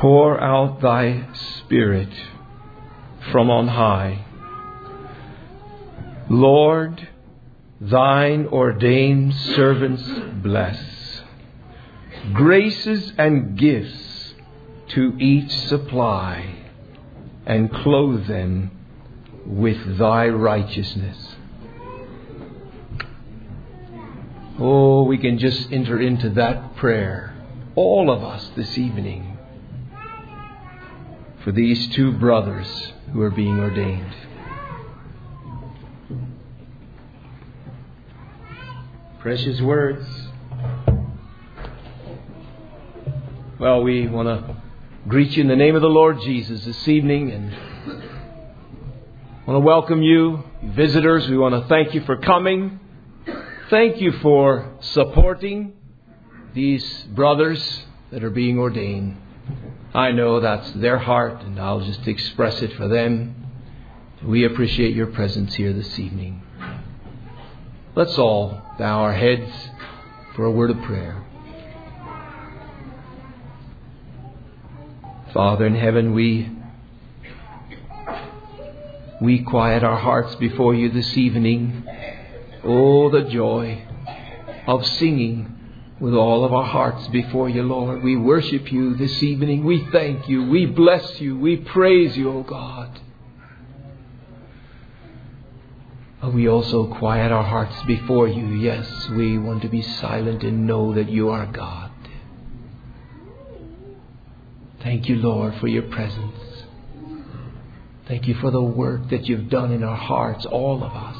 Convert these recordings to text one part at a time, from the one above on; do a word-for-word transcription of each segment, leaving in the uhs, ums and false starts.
Pour out Thy Spirit from on high. Lord, Thine ordained servants bless. Graces and gifts to each supply, and clothe them with Thy righteousness. Oh, we can just enter into that prayer, all of us this evening, for these two brothers who are being ordained. Precious words. Well, we want to greet you in the name of the Lord Jesus this evening, and want to welcome you, visitors. We want to thank you for coming. Thank you for supporting these brothers that are being ordained. I know that's their heart, and I'll just express it for them. We appreciate your presence here this evening. Let's all bow our heads for a word of prayer. Father in heaven, we we quiet our hearts before you this evening. Oh, the joy of singing with all of our hearts before you, Lord. We worship you this evening. We thank you. We bless you. We praise you, oh God. But we also quiet our hearts before you. Yes, we want to be silent and know that you are God. Thank you, Lord, for your presence. Thank you for the work that you've done in our hearts, all of us.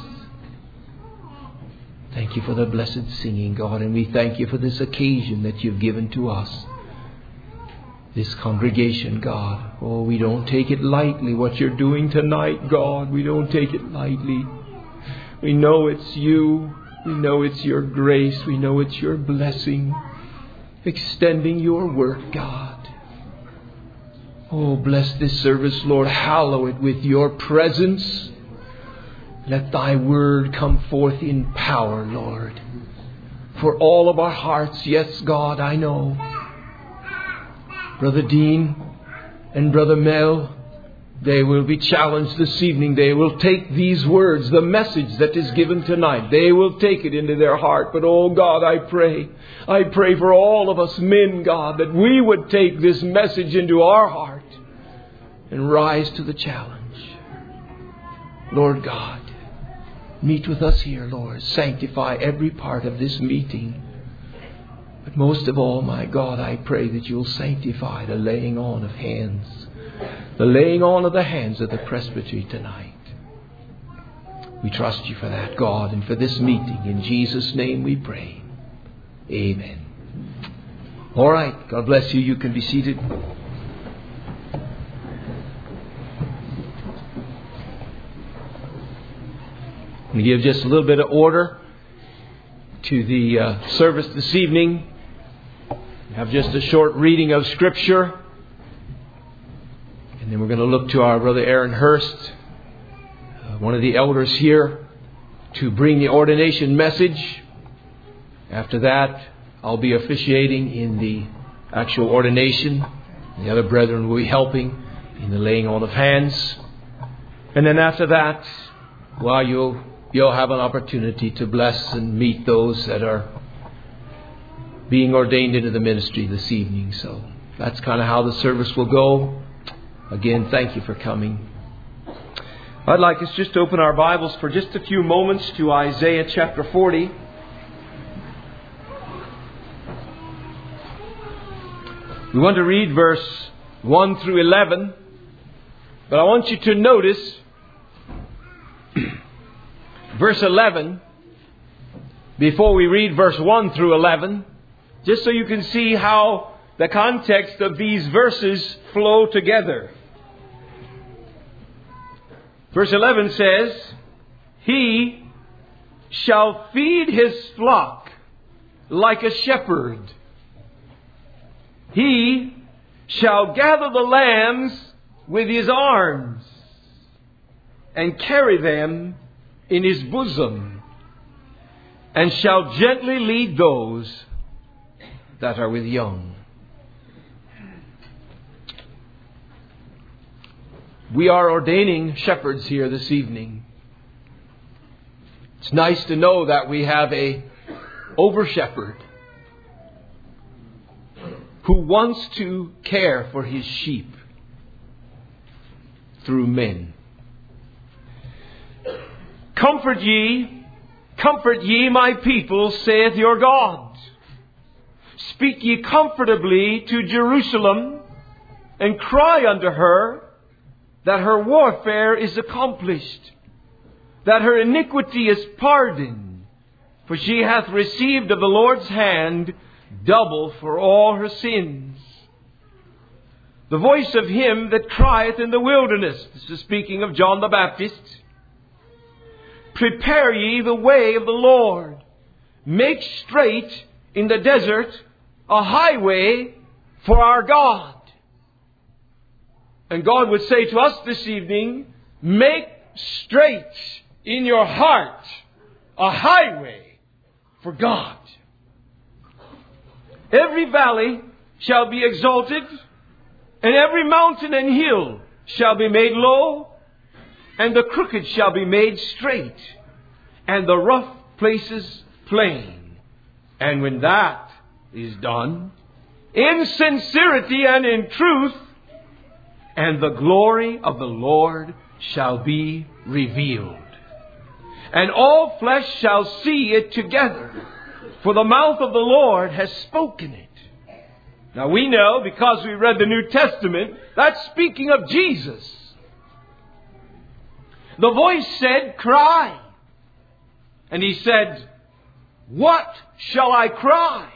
Thank you for the blessed singing, God, and we thank you for this occasion that you've given to us. This congregation, God. Oh, we don't take it lightly what you're doing tonight, God. We don't take it lightly. We know it's you. We know it's your grace. We know it's your blessing. Extending your work, God. Oh, bless this service, Lord. Hallow it with your presence. Let thy word come forth in power, Lord. For all of our hearts, yes, God, I know. Brother Dean and Brother Mel, they will be challenged this evening. They will take these words, the message that is given tonight. They will take it into their heart. But, oh God, I pray. I pray for all of us men, God, that we would take this message into our heart and rise to the challenge. Lord God, meet with us here, Lord. Sanctify every part of this meeting. But most of all, my God, I pray that you'll sanctify the laying on of hands. The laying on of the hands of the presbytery tonight. We trust you for that, God, and for this meeting. In Jesus' name we pray. Amen. All right. God bless you. You can be seated. I'm going to give just a little bit of order to the uh, service this evening. We have just a short reading of Scripture. And then we're going to look to our brother Aaron Hurst, uh, one of the elders here, to bring the ordination message. After that, I'll be officiating in the actual ordination. The other brethren will be helping in the laying on of hands. And then after that, well, you'll, you'll have an opportunity to bless and meet those that are being ordained into the ministry this evening. So that's kind of how the service will go. Again, thank you for coming. I'd like us just to open our Bibles for just a few moments to Isaiah chapter forty. We want to read verse one through eleven. But I want you to notice verse eleven before we read verse one through eleven. Just so you can see how the context of these verses flow together. Verse eleven says, He shall feed his flock like a shepherd. He shall gather the lambs with his arms and carry them in his bosom, and shall gently lead those that are with young. We are ordaining shepherds here this evening. It's nice to know that we have a over-shepherd who wants to care for his sheep through men. Comfort ye, comfort ye my people, saith your God. Speak ye comfortably to Jerusalem, and cry unto her that her warfare is accomplished, that her iniquity is pardoned, for she hath received of the Lord's hand double for all her sins. The voice of him that crieth in the wilderness, this is speaking of John the Baptist, prepare ye the way of the Lord, make straight in the desert a highway for our God. And God would say to us this evening, make straight in your heart a highway for God. Every valley shall be exalted, and every mountain and hill shall be made low, and the crooked shall be made straight, and the rough places plain. And when that is done, in sincerity and in truth, and the glory of the Lord shall be revealed. And all flesh shall see it together, for the mouth of the Lord has spoken it. Now we know, because we read the New Testament, that's speaking of Jesus. The voice said, cry. And he said, what shall I cry?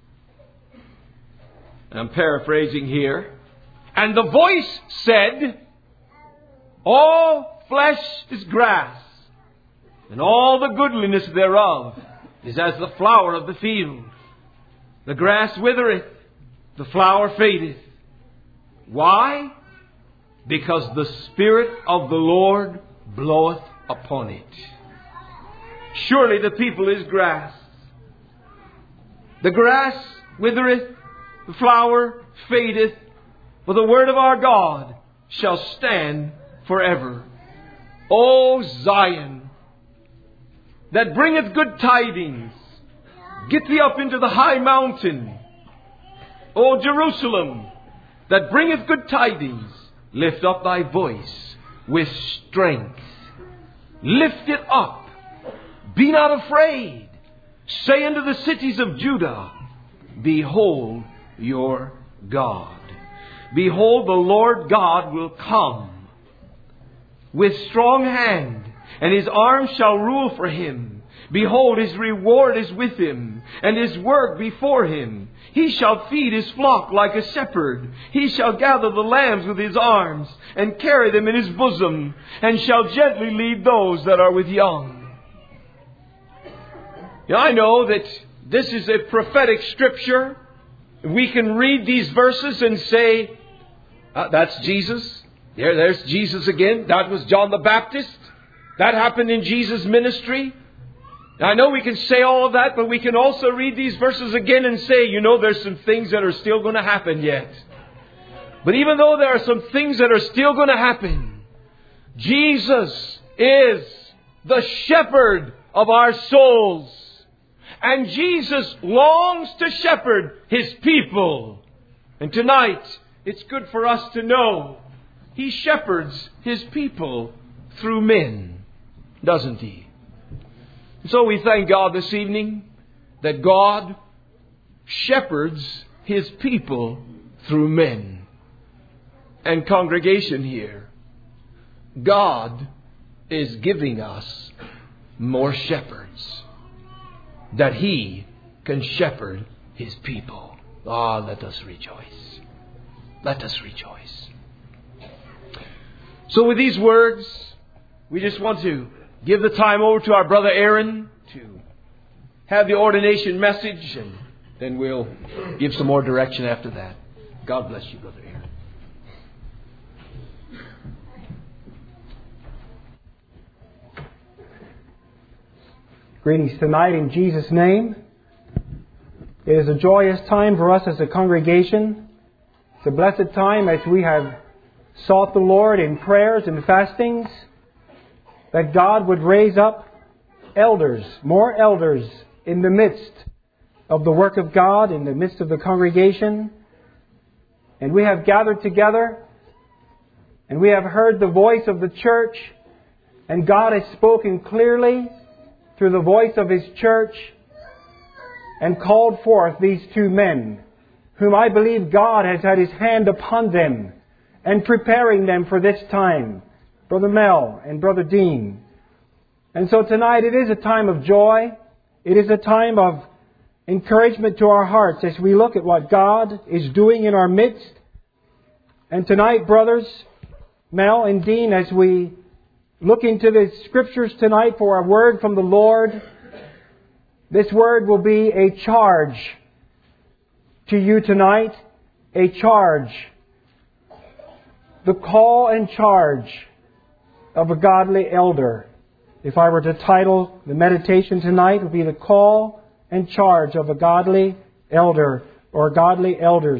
And I'm paraphrasing here. And the voice said, all flesh is grass, and all the goodliness thereof is as the flower of the field. The grass withereth, the flower fadeth. Why? Because the Spirit of the Lord bloweth upon it. Surely the people is grass. The grass withereth, the flower fadeth, but the word of our God shall stand forever. O Zion, that bringeth good tidings, get thee up into the high mountain. O Jerusalem, that bringeth good tidings, lift up thy voice with strength. Lift it up. Be not afraid. Say unto the cities of Judah, behold your God. Behold, the Lord God will come with strong hand, and his arm shall rule for him. Behold, his reward is with him, and his work before him. He shall feed his flock like a shepherd. He shall gather the lambs with his arms, and carry them in his bosom, and shall gently lead those that are with young. Now, I know that this is a prophetic scripture. We can read these verses and say, uh, that's Jesus. There, there's Jesus again. That was John the Baptist. That happened in Jesus' ministry. Now, I know we can say all of that, but we can also read these verses again and say, you know, there's some things that are still going to happen yet. But even though there are some things that are still going to happen, Jesus is the shepherd of our souls. And Jesus longs to shepherd his people. And tonight, it's good for us to know he shepherds his people through men, doesn't he? So we thank God this evening that God shepherds his people through men. And congregation here, God is giving us more shepherds, that he can shepherd his people. Ah, let us rejoice. Let us rejoice. So with these words, we just want to give the time over to our brother Aaron to have the ordination message, and then we'll give some more direction after that. God bless you, brother Aaron. Greetings tonight in Jesus' name. It is a joyous time for us as a congregation. It's a blessed time as we have sought the Lord in prayers and fastings that God would raise up elders, more elders in the midst of the work of God, in the midst of the congregation. And we have gathered together and we have heard the voice of the church, and God has spoken clearly through the voice of His church and called forth these two men, whom I believe God has had His hand upon them and preparing them for this time, Brother Mel and Brother Dean. And so tonight it is a time of joy. It is a time of encouragement to our hearts as we look at what God is doing in our midst. And tonight, brothers, Mel and Dean, as we look into the Scriptures tonight for a word from the Lord, this word will be a charge to you tonight, a charge. The call and charge of a godly elder. If I were to title the meditation tonight, it would be the call and charge of a godly elder or godly elders.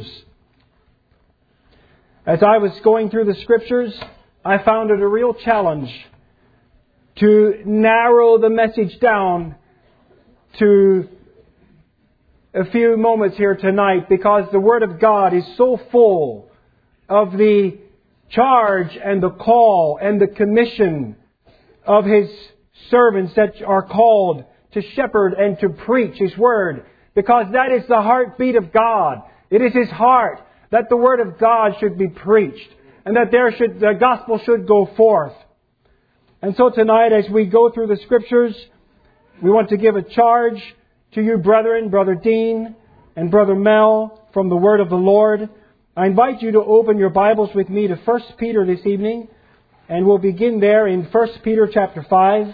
As I was going through the Scriptures, I found it a real challenge to narrow the message down to a few moments here tonight, because the Word of God is so full of the charge and the call and the commission of His servants that are called to shepherd and to preach His Word, because that is the heartbeat of God. It is His heart that the Word of God should be preached and that there should the gospel should go forth. And so tonight, as we go through the Scriptures, we want to give a charge to you, brethren, Brother Dean and Brother Mel, from the Word of the Lord. I invite you to open your Bibles with me to First Peter this evening, and we'll begin there in First Peter chapter five.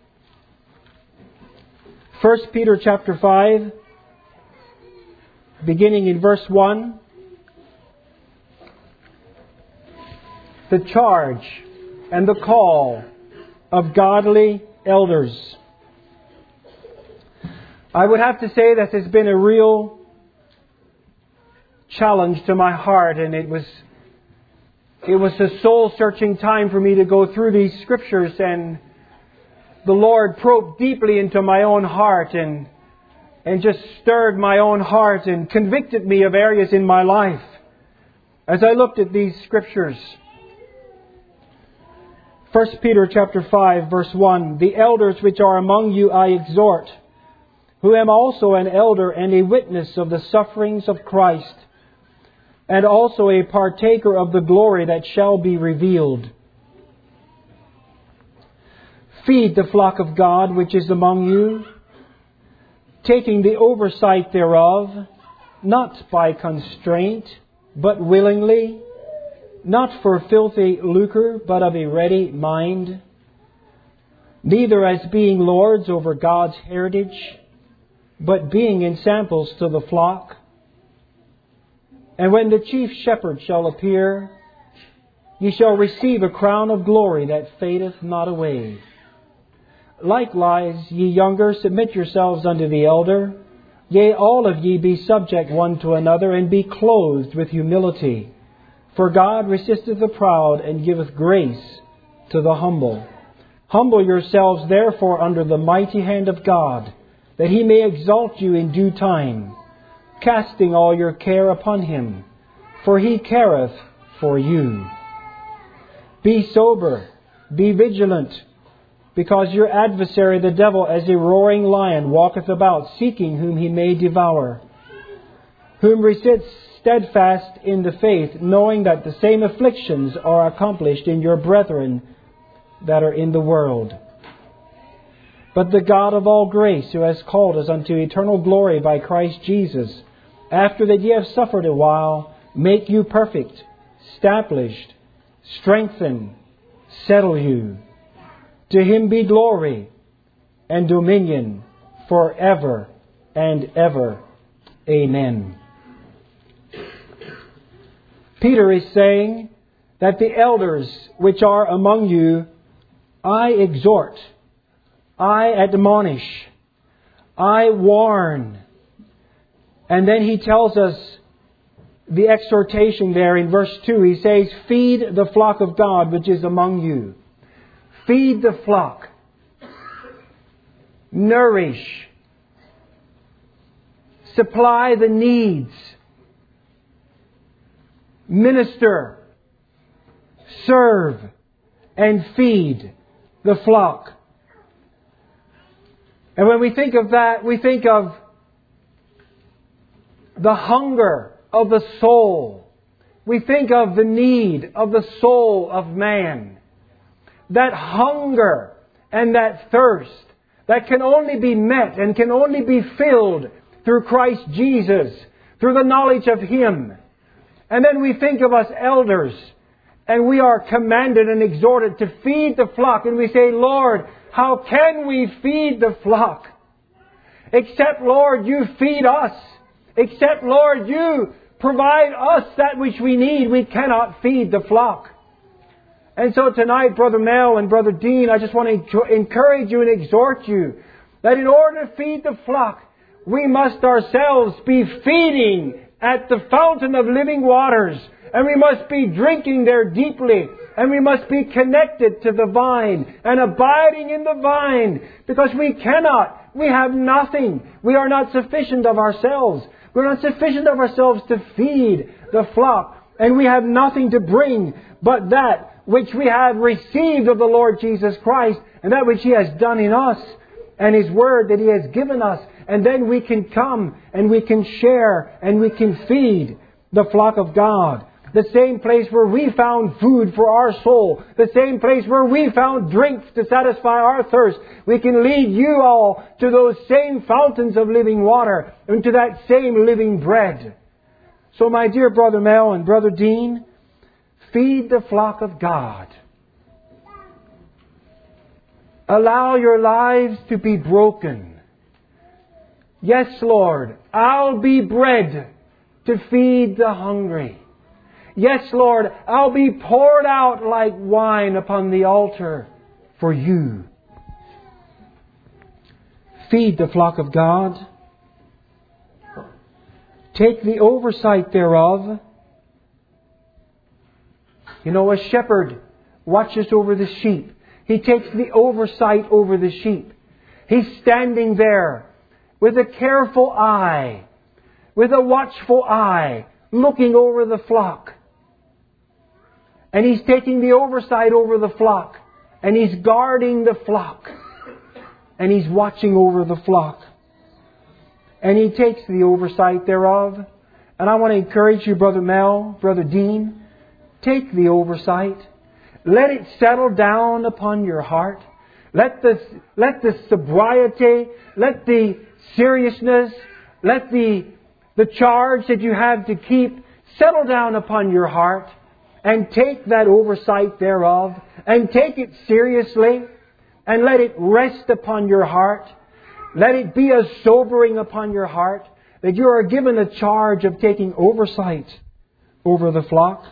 First Peter chapter five, beginning in verse one. The charge and the call of godly elders. I would have to say that has been a real challenge to my heart, and it was it was a soul-searching time for me to go through these Scriptures, and the Lord probed deeply into my own heart and and just stirred my own heart and convicted me of areas in my life as I looked at these Scriptures. First Peter chapter five, verse one. The elders which are among you I exhort, who am also an elder and a witness of the sufferings of Christ, and also a partaker of the glory that shall be revealed. Feed the flock of God which is among you, taking the oversight thereof, not by constraint, but willingly, not for filthy lucre, but of a ready mind, neither as being lords over God's heritage, but being ensamples to the flock. And when the chief shepherd shall appear, ye shall receive a crown of glory that fadeth not away. Likewise, ye younger, submit yourselves unto the elder. Yea, all of ye be subject one to another, and be clothed with humility. For God resisteth the proud, and giveth grace to the humble. Humble yourselves therefore under the mighty hand of God, that He may exalt you in due time, casting all your care upon Him, for He careth for you. Be sober, be vigilant, because your adversary the devil as a roaring lion walketh about, seeking whom he may devour, whom resist steadfast in the faith, knowing that the same afflictions are accomplished in your brethren that are in the world. But the God of all grace, who has called us unto eternal glory by Christ Jesus, after that ye have suffered a while, make you perfect, established, strengthen, settle you. To Him be glory and dominion forever and ever. Amen. Peter is saying that the elders which are among you, I exhort, I admonish, I warn. And then he tells us the exhortation there in verse two. He says, feed the flock of God which is among you. Feed the flock. Nourish. Supply the needs. Minister. Serve. And feed the flock. And when we think of that, we think of the hunger of the soul. We think of the need of the soul of man. That hunger and that thirst that can only be met and can only be filled through Christ Jesus, through the knowledge of Him. And then we think of us elders, and we are commanded and exhorted to feed the flock. And we say, Lord, how can we feed the flock? Except, Lord, you feed us. Except, Lord, you provide us that which we need. We cannot feed the flock. And so tonight, Brother Mel and Brother Dean, I just want to encourage you and exhort you that in order to feed the flock, we must ourselves be feeding at the fountain of living waters. And we must be drinking there deeply. And we must be connected to the vine and abiding in the vine. Because we cannot. We have nothing. We are not sufficient of ourselves. We're not sufficient of ourselves to feed the flock. And we have nothing to bring but that which we have received of the Lord Jesus Christ. And that which He has done in us. And His Word that He has given us. And then we can come and we can share and we can feed the flock of God. The same place where we found food for our soul. The same place where we found drinks to satisfy our thirst. We can lead you all to those same fountains of living water and to that same living bread. So my dear Brother Mel and Brother Dean, feed the flock of God. Allow your lives to be broken. Yes, Lord, I'll be bread to feed the hungry. Yes, Lord, I'll be poured out like wine upon the altar for you. Feed the flock of God. Take the oversight thereof. You know, a shepherd watches over the sheep. He takes the oversight over the sheep. He's standing there with a careful eye, with a watchful eye, looking over the flock. And He's taking the oversight over the flock. And He's guarding the flock. And He's watching over the flock. And He takes the oversight thereof. And I want to encourage you, Brother Mel, Brother Dean, take the oversight. Let it settle down upon your heart. Let the, let the sobriety, let the seriousness, let the, the charge that you have to keep settle down upon your heart. And take that oversight thereof, and take it seriously, and let it rest upon your heart. Let it be a sobering upon your heart, that you are given a charge of taking oversight over the flock.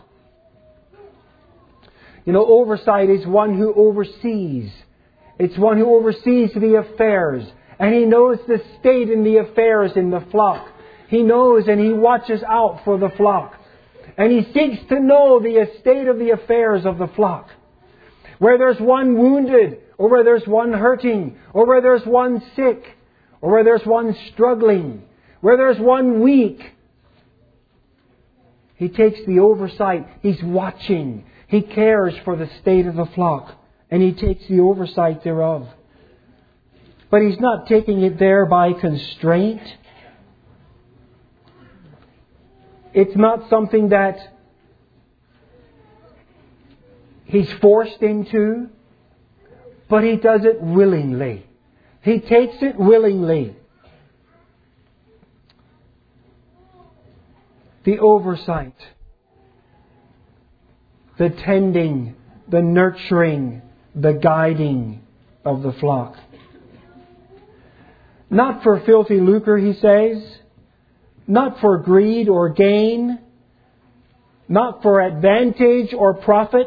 You know, oversight is one who oversees. It's one who oversees the affairs, and he knows the state in the affairs in the flock. He knows and he watches out for the flock. And he seeks to know the estate of the affairs of the flock. Where there's one wounded, or where there's one hurting, or where there's one sick, or where there's one struggling, where there's one weak. He takes the oversight. He's watching. He cares for the state of the flock. And He takes the oversight thereof. But He's not taking it there by constraint. It's not something that He's forced into, but He does it willingly. He takes it willingly. The oversight, the tending, the nurturing, the guiding of the flock. Not for filthy lucre, He says. Not for greed or gain. Not for advantage or profit.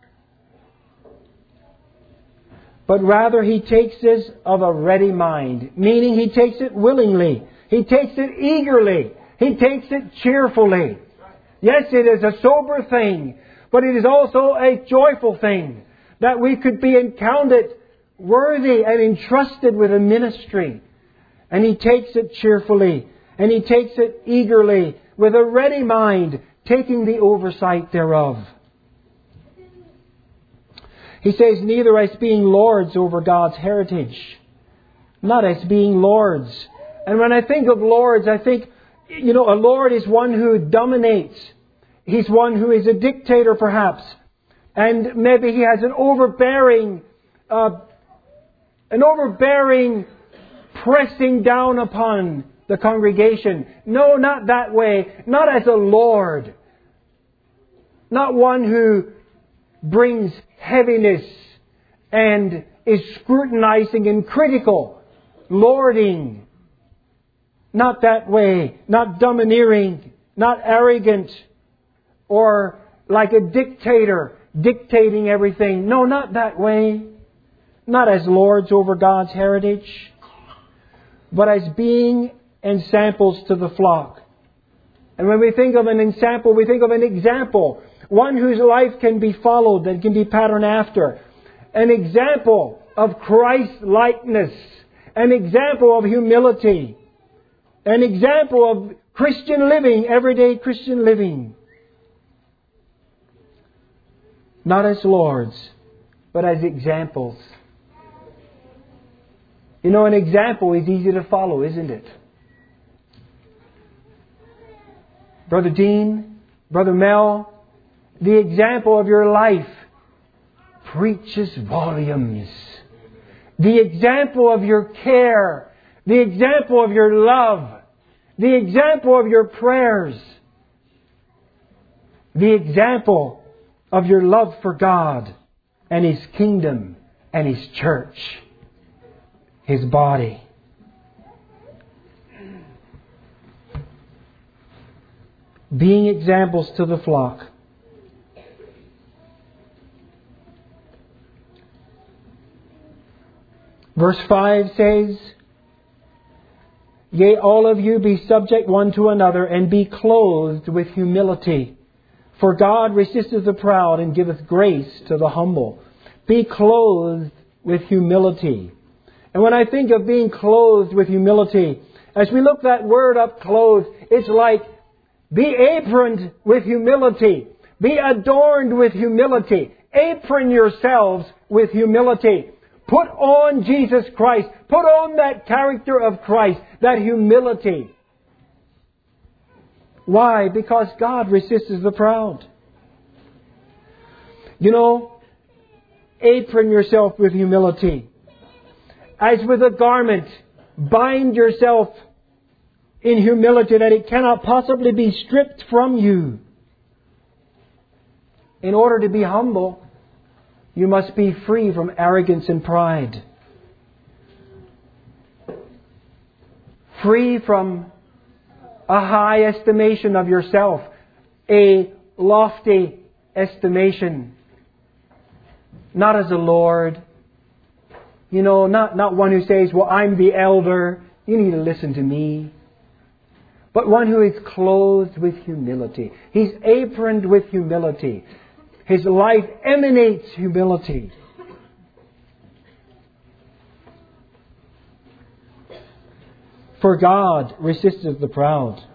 But rather He takes this of a ready mind. Meaning He takes it willingly. He takes it eagerly. He takes it cheerfully. Yes, it is a sober thing, but it is also a joyful thing that we could be encountered worthy and entrusted with a ministry. And He takes it cheerfully, and He takes it eagerly, with a ready mind, taking the oversight thereof. He says, neither as being lords over God's heritage. Not as being lords. And when I think of lords, I think, you know, a lord is one who dominates. He's one who is a dictator, perhaps. And maybe he has an overbearing, uh, an overbearing pressing down upon the congregation. No, not that way. Not as a lord. Not one who brings heaviness and is scrutinizing and critical. Lording. Not that way. Not domineering. Not arrogant. Or like a dictator dictating everything. No, not that way. Not as lords over God's heritage, but as being ensamples to the flock. And when we think of an ensample, we think of an example. One whose life can be followed and can be patterned after. An example of Christ-likeness. An example of humility. An example of Christian living, everyday Christian living. Not as lords, but as examples. You know, an example is easy to follow, isn't it? Brother Dean, Brother Mel, the example of your life preaches volumes. The example of your care, the example of your love, the example of your prayers, the example of your love for God and His kingdom and His church, His body. Being examples to the flock. Verse five says, yea, all of you be subject one to another, and be clothed with humility. For God resisteth the proud, and giveth grace to the humble. Be clothed with humility. And when I think of being clothed with humility, as we look that word up, clothed, it's like be aproned with humility. Be adorned with humility. Apron yourselves with humility. Put on Jesus Christ. Put on that character of Christ, that humility. Why? Because God resists the proud. You know, apron yourself with humility. As with a garment, bind yourself in humility that it cannot possibly be stripped from you. In order to be humble, you must be free from arrogance and pride. Free from a high estimation of yourself, a lofty estimation. Not as a lord. You know, not, not one who says, well, I'm the elder, you need to listen to me. But one who is clothed with humility. He's aproned with humility. His life emanates humility. For God resisteth the proud.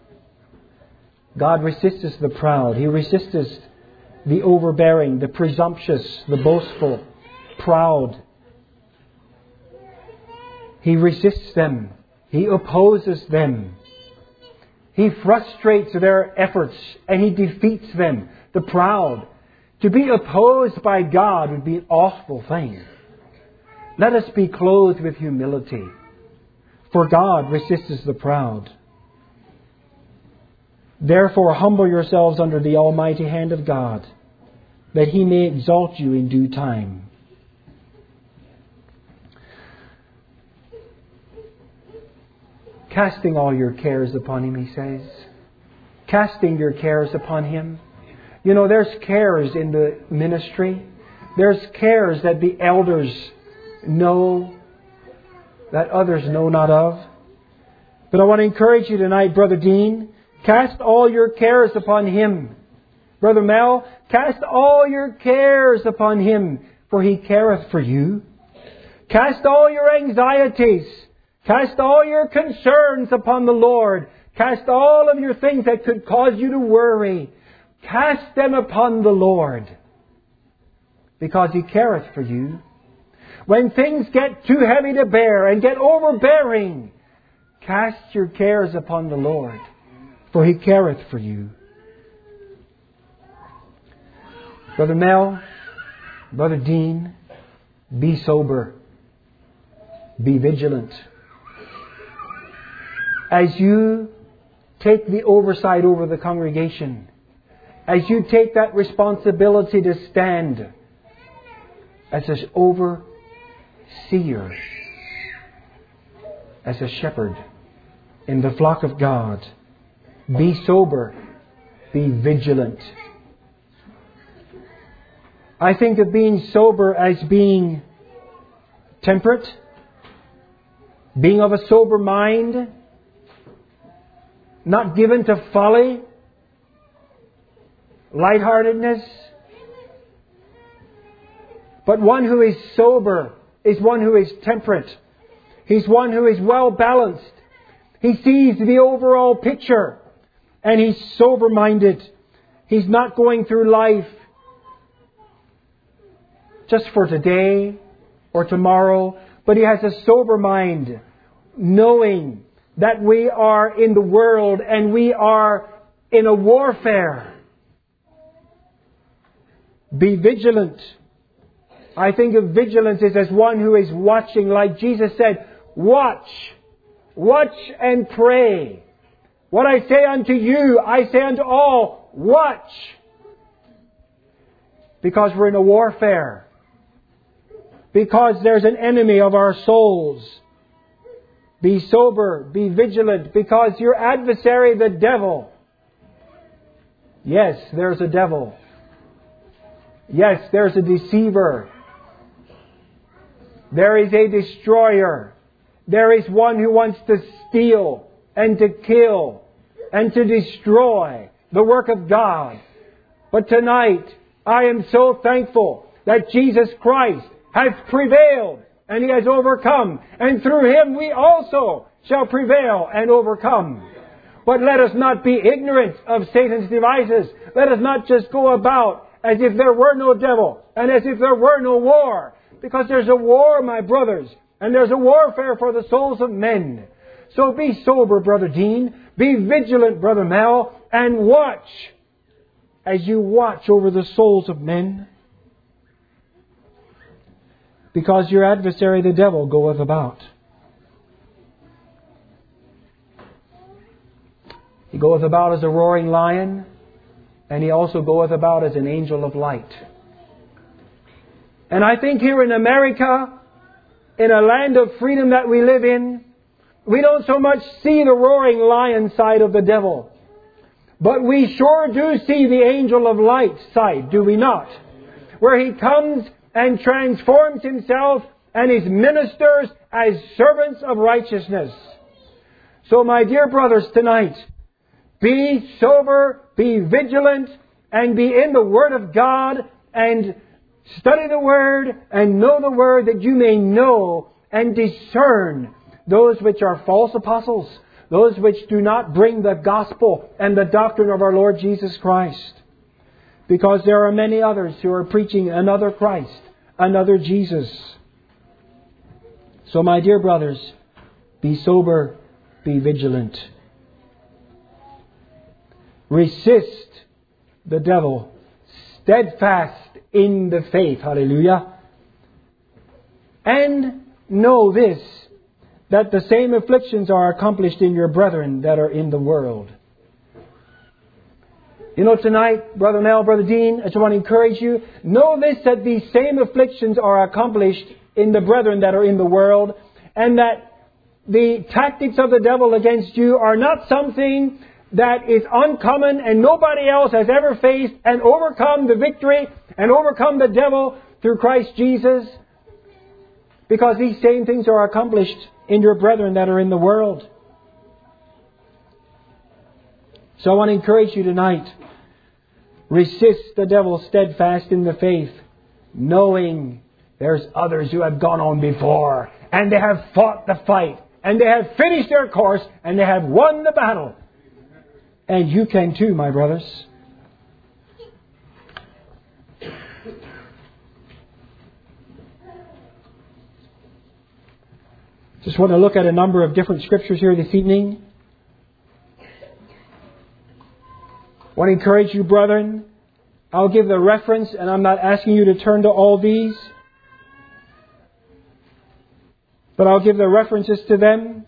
God resisteth the proud. He resisteth the overbearing, the presumptuous, the boastful, proud. He resists them. He opposes them. He frustrates their efforts and He defeats them. The proud. To be opposed by God would be an awful thing. Let us be clothed with humility. For God resists the proud. Therefore humble yourselves under the almighty hand of God, that He may exalt you in due time. Casting all your cares upon Him, He says. Casting your cares upon Him. You know, there's cares in the ministry. There's cares that the elders know, that others know not of. But I want to encourage you tonight, Brother Dean, Cast all your cares upon Him. Brother Mel, cast all your cares upon Him, for He careth for you. Cast all your anxieties, cast all your concerns upon the Lord. Cast all of your things that could cause you to worry. Cast them upon the Lord, because He careth for you. When things get too heavy to bear and get overbearing, cast your cares upon the Lord, for He careth for you. Brother Mel, Brother Dean, be sober. Be vigilant. As you take the oversight over the congregation, as you take that responsibility to stand as an overseer, as a shepherd in the flock of God, be sober, be vigilant. I think of being sober as being temperate, being of a sober mind, not given to folly, lightheartedness. But one who is sober is one who is temperate. He's one who is well balanced. He sees the overall picture and he's sober-minded. He's not going through life just for today or tomorrow, but he has a sober mind, knowing that we are in the world and we are in a warfare. Be vigilant. I think of vigilance as one who is watching, like Jesus said, watch, watch and pray. What I say unto you, I say unto all, watch. Because we're in a warfare. Because there's an enemy of our souls. Be sober, be vigilant, because your adversary, the devil. Yes, there's a devil. Yes, there's a deceiver. There is a destroyer. There is one who wants to steal and to kill and to destroy the work of God. But tonight, I am so thankful that Jesus Christ has prevailed and He has overcome. And through Him we also shall prevail and overcome. But let us not be ignorant of Satan's devices. Let us not just go about as if there were no devil and as if there were no war. Because there's a war, my brothers, and there's a warfare for the souls of men. So be sober, Brother Dean. Be vigilant, Brother Mel, and watch as you watch over the souls of men. Because your adversary, the devil, goeth about. He goeth about as a roaring lion, and he also goeth about as an angel of light. And I think here in America, in a land of freedom that we live in, we don't so much see the roaring lion side of the devil. But we sure do see the angel of light side, do we not? Where he comes and transforms himself and his ministers as servants of righteousness. So my dear brothers, tonight, be sober, be vigilant, and be in the Word of God, and study the Word, and know the Word, that you may know and discern those which are false apostles, those which do not bring the gospel and the doctrine of our Lord Jesus Christ. Because there are many others who are preaching another Christ, another Jesus. So my dear brothers, be sober, be vigilant. Resist the devil, steadfast in the faith. Hallelujah. And know this, that the same afflictions are accomplished in your brethren that are in the world. You know, tonight, Brother Mel, Brother Dean, I just want to encourage you. Know this, that these same afflictions are accomplished in the brethren that are in the world. And that the tactics of the devil against you are not something that is uncommon and nobody else has ever faced and overcome the victory and overcome the devil through Christ Jesus. Because these same things are accomplished in your brethren that are in the world. So I want to encourage you tonight. Resist the devil steadfast in the faith, knowing there's others who have gone on before, and they have fought the fight, and they have finished their course, and they have won the battle. And you can too, my brothers. Just want to look at a number of different scriptures here this evening. I want to encourage you, brethren. I'll give the reference, and I'm not asking you to turn to all these. But I'll give the references to them.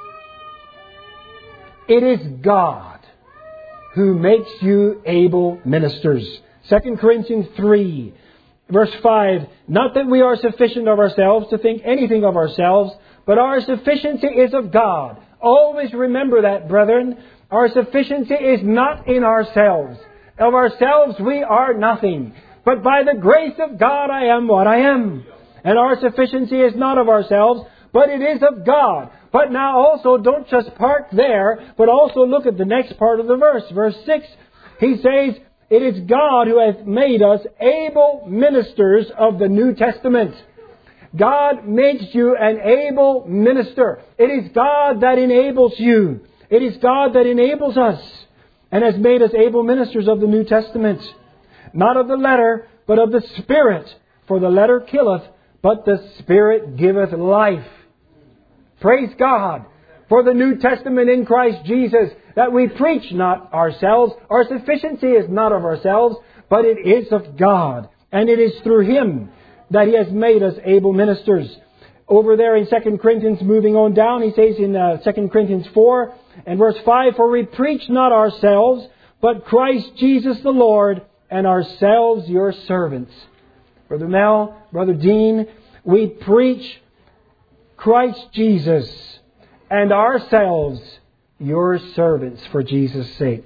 It is God who makes you able ministers. Second Corinthians three, verse five. Not that we are sufficient of ourselves to think anything of ourselves, but our sufficiency is of God. Always remember that, brethren. Our sufficiency is not in ourselves. Of ourselves we are nothing. But by the grace of God I am what I am. And our sufficiency is not of ourselves, but it is of God. But now also don't just park there, but also look at the next part of the verse. Verse six, he says, it is God who hath made us able ministers of the New Testament. God makes you an able minister. It is God that enables you. It is God that enables us and has made us able ministers of the New Testament. Not of the letter, but of the Spirit. For the letter killeth, but the Spirit giveth life. Praise God for the New Testament in Christ Jesus, that we preach not ourselves. Our sufficiency is not of ourselves, but it is of God. And it is through Him that He has made us able ministers. Over there in Second Corinthians, moving on down, he says in uh, Second Corinthians four and verse five, for we preach not ourselves, but Christ Jesus the Lord, and ourselves your servants. Brother Mel, Brother Dean, we preach Christ Jesus and ourselves your servants for Jesus' sake.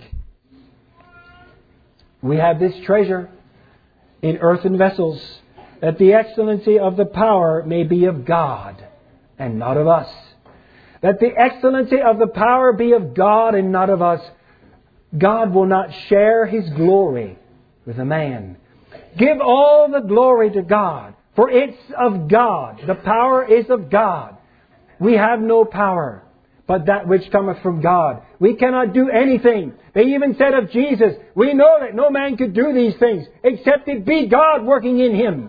We have this treasure in earthen vessels, that the excellency of the power may be of God and not of us. That the excellency of the power be of God and not of us. God will not share His glory with a man. Give all the glory to God, for it's of God. The power is of God. We have no power but that which cometh from God. We cannot do anything. They even said of Jesus, we know that no man could do these things except it be God working in Him.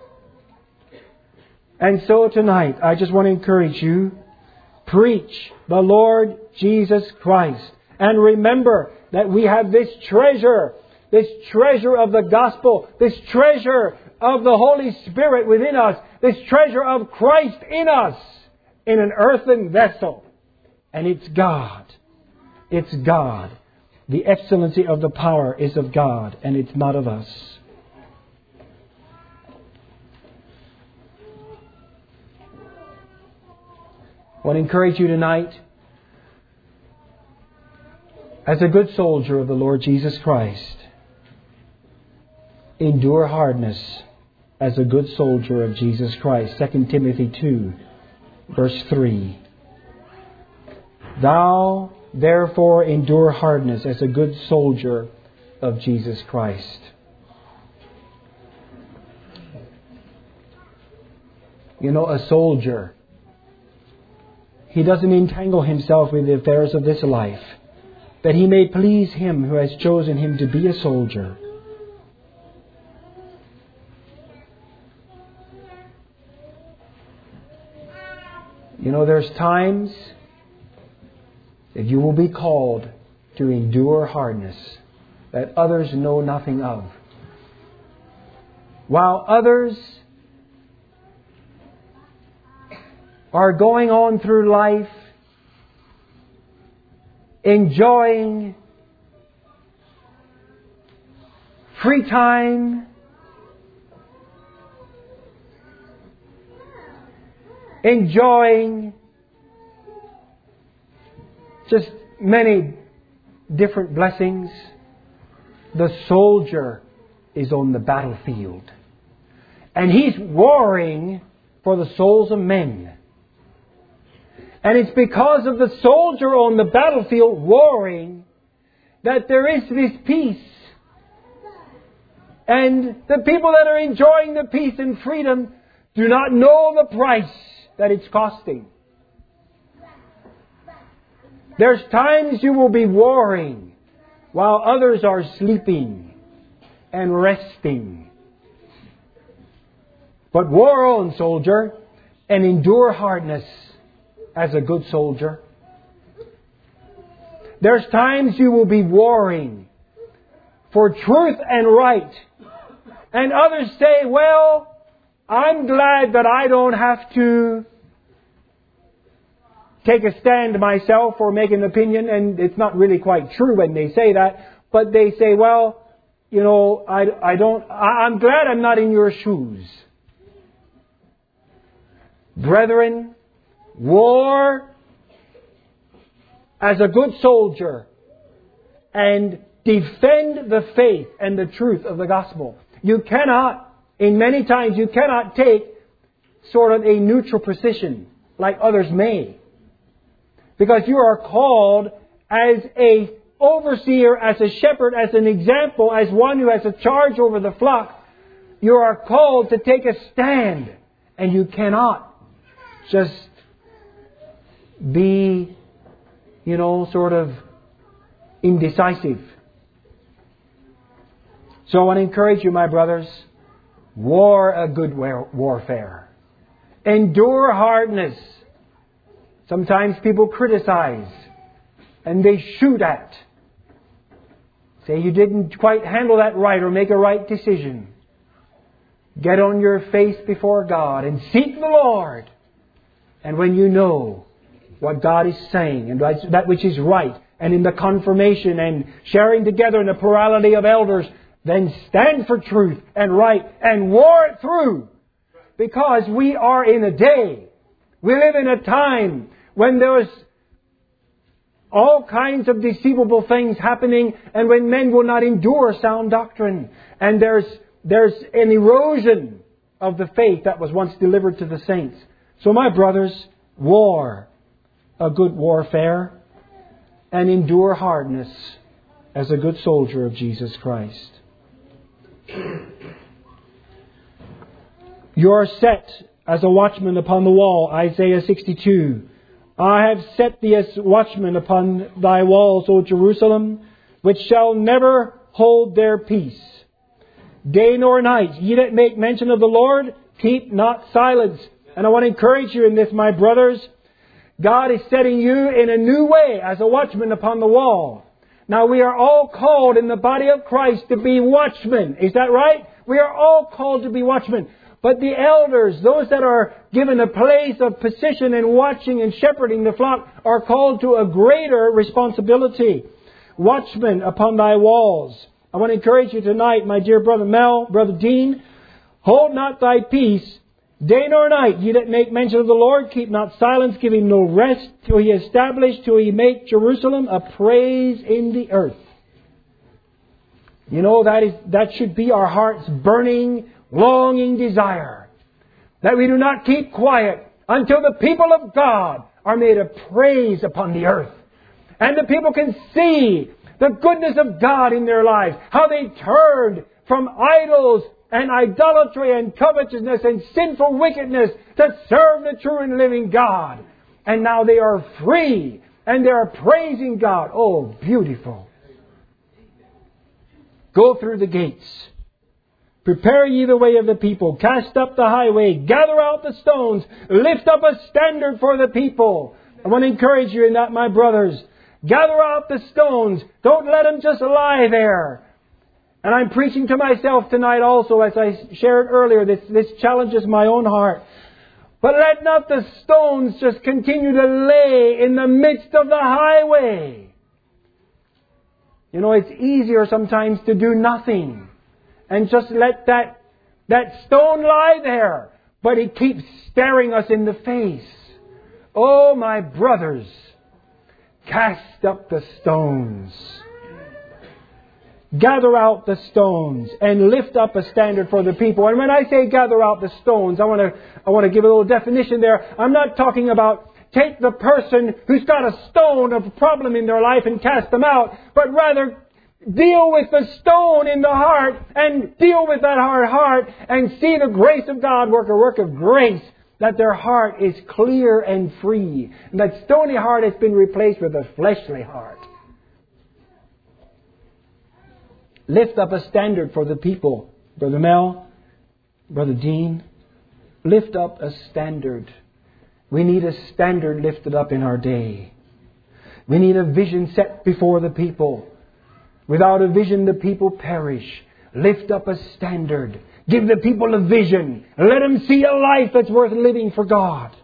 And so tonight, I just want to encourage you, preach the Lord Jesus Christ. And remember that we have this treasure, this treasure of the gospel, this treasure of the Holy Spirit within us, this treasure of Christ in us, in an earthen vessel. And it's God. It's God. The excellency of the power is of God, and it's not of us. I want to encourage you tonight, as a good soldier of the Lord Jesus Christ, endure hardness as a good soldier of Jesus Christ. Second Timothy two, verse three. Thou therefore endure hardness as a good soldier of Jesus Christ. You know, a soldier, he doesn't entangle himself with the affairs of this life, that he may please Him who has chosen him to be a soldier. You know, there's times that you will be called to endure hardness that others know nothing of. While others are going on through life, enjoying free time, enjoying just many different blessings, the soldier is on the battlefield. And he's warring for the souls of men. And it's because of the soldier on the battlefield warring that there is this peace. And the people that are enjoying the peace and freedom do not know the price that it's costing. There's times you will be warring while others are sleeping and resting. But war on, soldier, and endure hardness as a good soldier. There's times you will be warring for truth and right. And others say, well, I'm glad that I don't have to take a stand myself or make an opinion. And it's not really quite true when they say that. But they say, well, you know, I, I don't, I, I'm glad I'm not in your shoes. Brethren, war as a good soldier and defend the faith and the truth of the gospel. You cannot, in many times, you cannot take sort of a neutral position like others may. Because you are called as a overseer, as a shepherd, as an example, as one who has a charge over the flock. You are called to take a stand. And you cannot just be, you know, sort of indecisive. So I want to encourage you, my brothers, war a good war- warfare. Endure hardness. Sometimes people criticize and they shoot at. Say you didn't quite handle that right or make a right decision. Get on your face before God and seek the Lord. And when you know what God is saying and that which is right, and in the confirmation and sharing together in the plurality of elders, then stand for truth and right and war it through. Because we are in a day, we live in a time when there's all kinds of deceivable things happening, and when men will not endure sound doctrine, and there's there's an erosion of the faith that was once delivered to the saints. So my brothers, war a good warfare and endure hardness as a good soldier of Jesus Christ. You are set as a watchman upon the wall, Isaiah sixty-two. I have set thee as watchman upon thy walls, O Jerusalem, which shall never hold their peace. Day nor night, ye that make mention of the Lord, keep not silence. And I want to encourage you in this, my brothers. God is setting you in a new way as a watchman upon the wall. Now we are all called in the body of Christ to be watchmen. Is that right? We are all called to be watchmen. But the elders, those that are given a place of position in watching and shepherding the flock, are called to a greater responsibility. Watchmen upon thy walls. I want to encourage you tonight, my dear brother Mel, brother Dean, hold not thy peace, day nor night. Ye that make mention of the Lord, keep not silence, give him no rest, till he establish, till he make Jerusalem a praise in the earth. You know, that is that should be our heart's burning, longing desire. That we do not keep quiet until the people of God are made a praise upon the earth. And the people can see the goodness of God in their lives. How they turned from idols and idolatry and covetousness and sinful wickedness to serve the true and living God. And now they are free and they are praising God. Oh, beautiful. Go through the gates. Prepare ye the way of the people. Cast up the highway. Gather out the stones. Lift up a standard for the people. I want to encourage you in that, my brothers. Gather out the stones. Don't let them just lie there. And I'm preaching to myself tonight also, as I shared earlier. This, this challenges my own heart. But let not the stones just continue to lay in the midst of the highway. You know, it's easier sometimes to do nothing and just let that, that stone lie there. But it keeps staring us in the face. Oh, my brothers, cast up the stones. Gather out the stones and lift up a standard for the people. And when I say gather out the stones, I want to I want to give a little definition there. I'm not talking about take the person who's got a stone of a problem in their life and cast them out, but rather deal with the stone in the heart and deal with that hard heart and see the grace of God work a work of grace, that their heart is clear and free. And that stony heart has been replaced with a fleshly heart. Lift up a standard for the people. Brother Mel, Brother Dean, lift up a standard. We need a standard lifted up in our day. We need a vision set before the people. Without a vision, the people perish. Lift up a standard. Give the people a vision. Let them see a life that's worth living for God.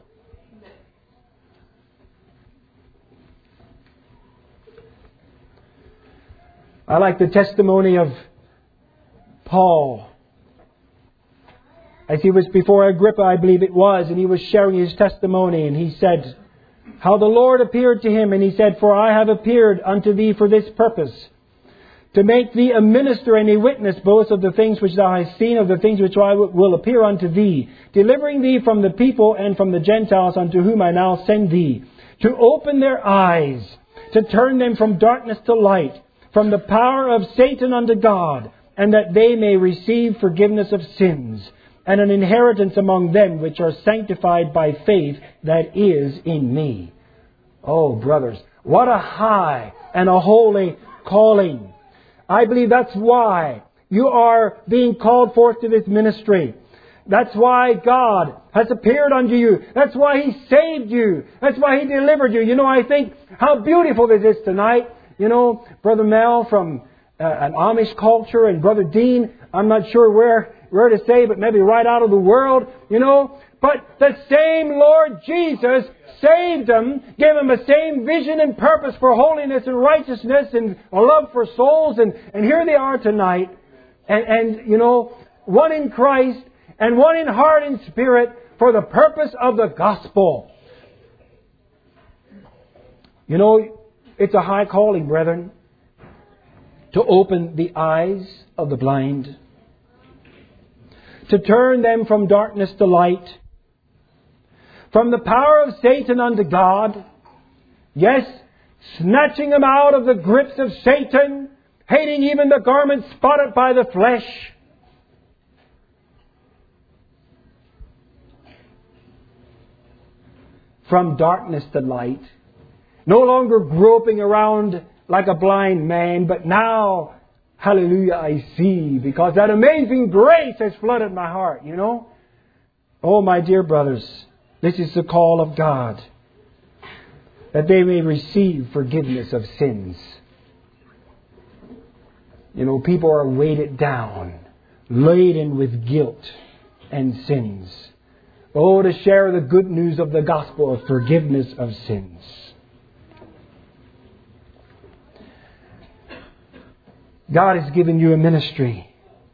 I like the testimony of Paul. As he was before Agrippa, I believe it was, and he was sharing his testimony, and he said how the Lord appeared to him, and he said, "For I have appeared unto thee for this purpose, to make thee a minister and a witness both of the things which thou hast seen, of the things which I will appear unto thee, delivering thee from the people and from the Gentiles unto whom I now send thee, to open their eyes, to turn them from darkness to light, from the power of Satan unto God, and that they may receive forgiveness of sins, and an inheritance among them which are sanctified by faith that is in me." Oh, brothers, what a high and a holy calling. I believe that's why you are being called forth to this ministry. That's why God has appeared unto you. That's why He saved you. That's why He delivered you. You know, I think how beautiful this is tonight. You know, Brother Mel from uh, an Amish culture, and Brother Dean, I'm not sure where, where to say, but maybe right out of the world, you know. But the same Lord Jesus saved them, gave them the same vision and purpose for holiness and righteousness and a love for souls. And, and here they are tonight. And, and, you know, one in Christ and one in heart and spirit for the purpose of the gospel. You know, it's a high calling, brethren, to open the eyes of the blind, to turn them from darkness to light, from the power of Satan unto God. Yes, snatching them out of the grips of Satan, hating even the garment spotted by the flesh. From darkness to light. No longer groping around like a blind man, but now, hallelujah, I see, because that amazing grace has flooded my heart, you know. Oh, my dear brothers, this is the call of God, that they may receive forgiveness of sins. You know, people are weighted down, laden with guilt and sins. Oh, to share the good news of the gospel of forgiveness of sins. God has given you a ministry.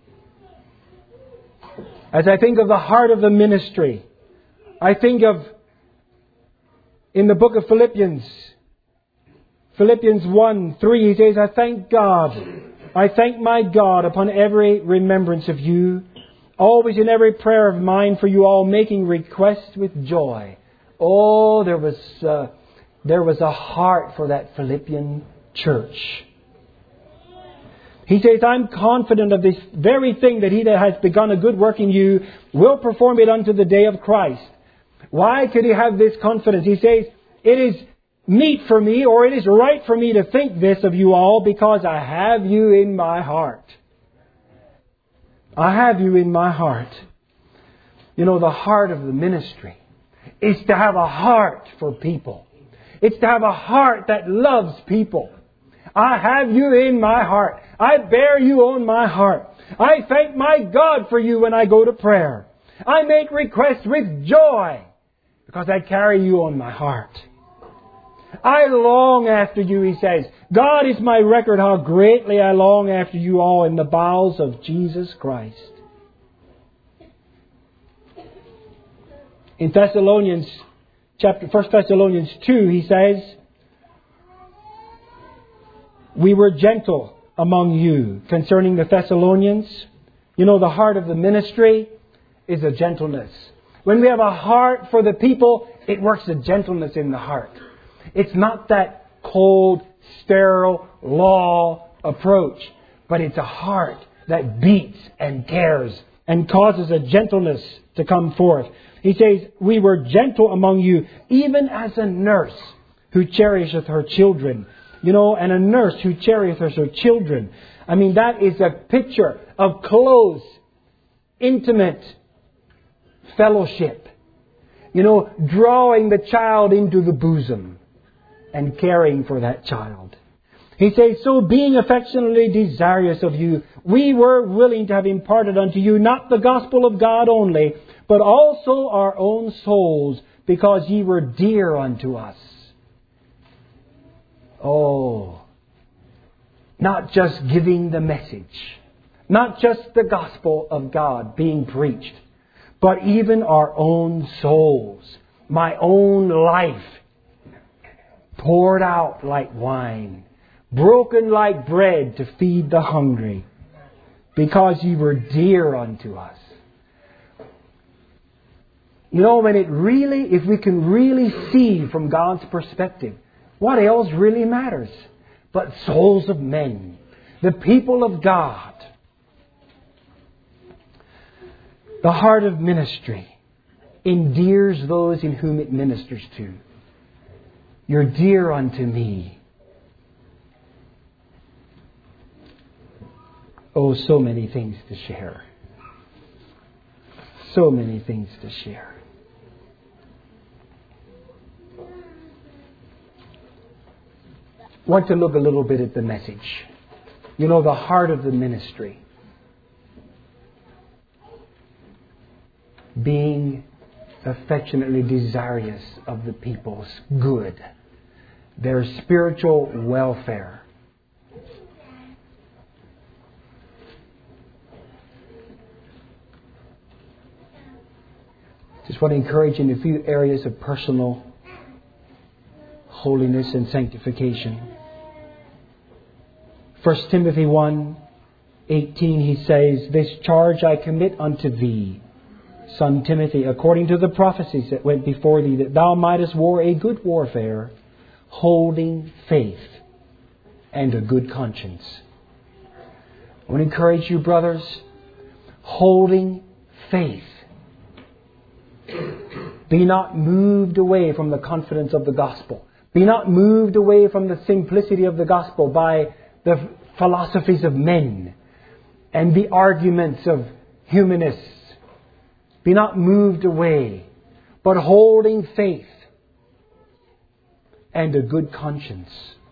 As I think of the heart of the ministry, I think of, in the book of Philippians, Philippians one, three, he says, "I thank God, I thank my God upon every remembrance of you, always in every prayer of mine for you all, making requests with joy." Oh, there was, uh, there was a heart for that Philippian church. He says, "I'm confident of this very thing, that he that has begun a good work in you will perform it unto the day of Christ." Why could he have this confidence? He says, "It is meet for me, or it is right for me to think this of you all, because I have you in my heart." I have you in my heart. You know, the heart of the ministry is to have a heart for people. It's to have a heart that loves people. I have you in my heart. I bear you on my heart. I thank my God for you when I go to prayer. I make requests with joy because I carry you on my heart. I long after you, he says. God is my record how greatly I long after you all in the bowels of Jesus Christ. In Thessalonians, chapter First Thessalonians two, he says, "We were gentle among you." Concerning the Thessalonians, you know, the heart of the ministry is a gentleness. When we have a heart for the people, it works a gentleness in the heart. It's not that cold, sterile, law approach, but it's a heart that beats and cares and causes a gentleness to come forth. He says, we were gentle among you, even as a nurse who cherisheth her children. You know, and a nurse who cherisheth her children. I mean, that is a picture of close, intimate fellowship. You know, drawing the child into the bosom and caring for that child. He says, so being affectionately desirous of you, we were willing to have imparted unto you not the gospel of God only, but also our own souls, because ye were dear unto us. Oh, not just giving the message, not just the gospel of God being preached, but even our own souls, my own life, poured out like wine, broken like bread to feed the hungry, because ye were dear unto us. You know, when it really, if we can really see from God's perspective, what else really matters but souls of men, the people of God. The heart of ministry endears those in whom it ministers to. You're dear unto me. Oh, so many things to share. So many things to share. I want to look a little bit at the message. You know, the heart of the ministry. Being affectionately desirous of the people's good, their spiritual welfare. Just want to encourage you in a few areas of personal holiness and sanctification. First Timothy one eighteen, he says, this charge I commit unto thee, son Timothy, according to the prophecies that went before thee, that thou mightest war a good warfare, holding faith and a good conscience. I want to encourage you, brothers, holding faith. Be not moved away from the confidence of the gospel. Be not moved away from the simplicity of the gospel by the philosophies of men and the arguments of humanists. Be not moved away, but holding faith and a good conscience.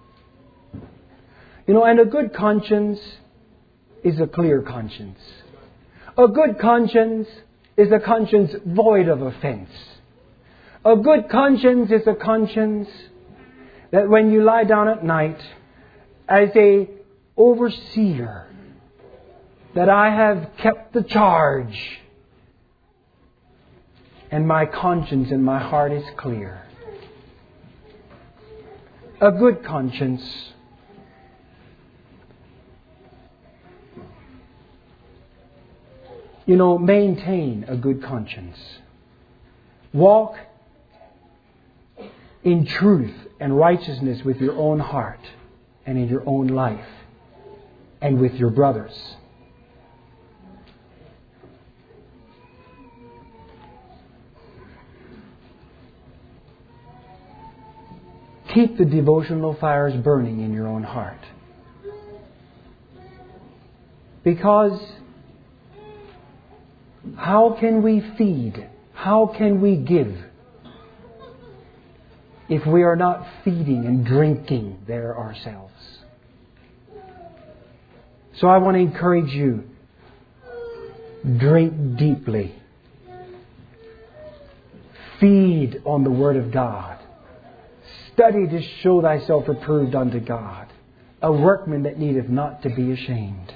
You know, and a good conscience is a clear conscience. A good conscience is a conscience void of offense. A good conscience is a conscience that when you lie down at night, as a overseer, that I have kept the charge and my conscience and my heart is clear. A good conscience You know, maintain a good conscience. Walk in truth and righteousness with your own heart and in your own life and with your brothers. Keep the devotional fires burning in your own heart. Because how can we feed? How can we give if we are not feeding and drinking there ourselves? So I want to encourage you, drink deeply. Feed on the Word of God. Study to show thyself approved unto God, a workman that needeth not to be ashamed.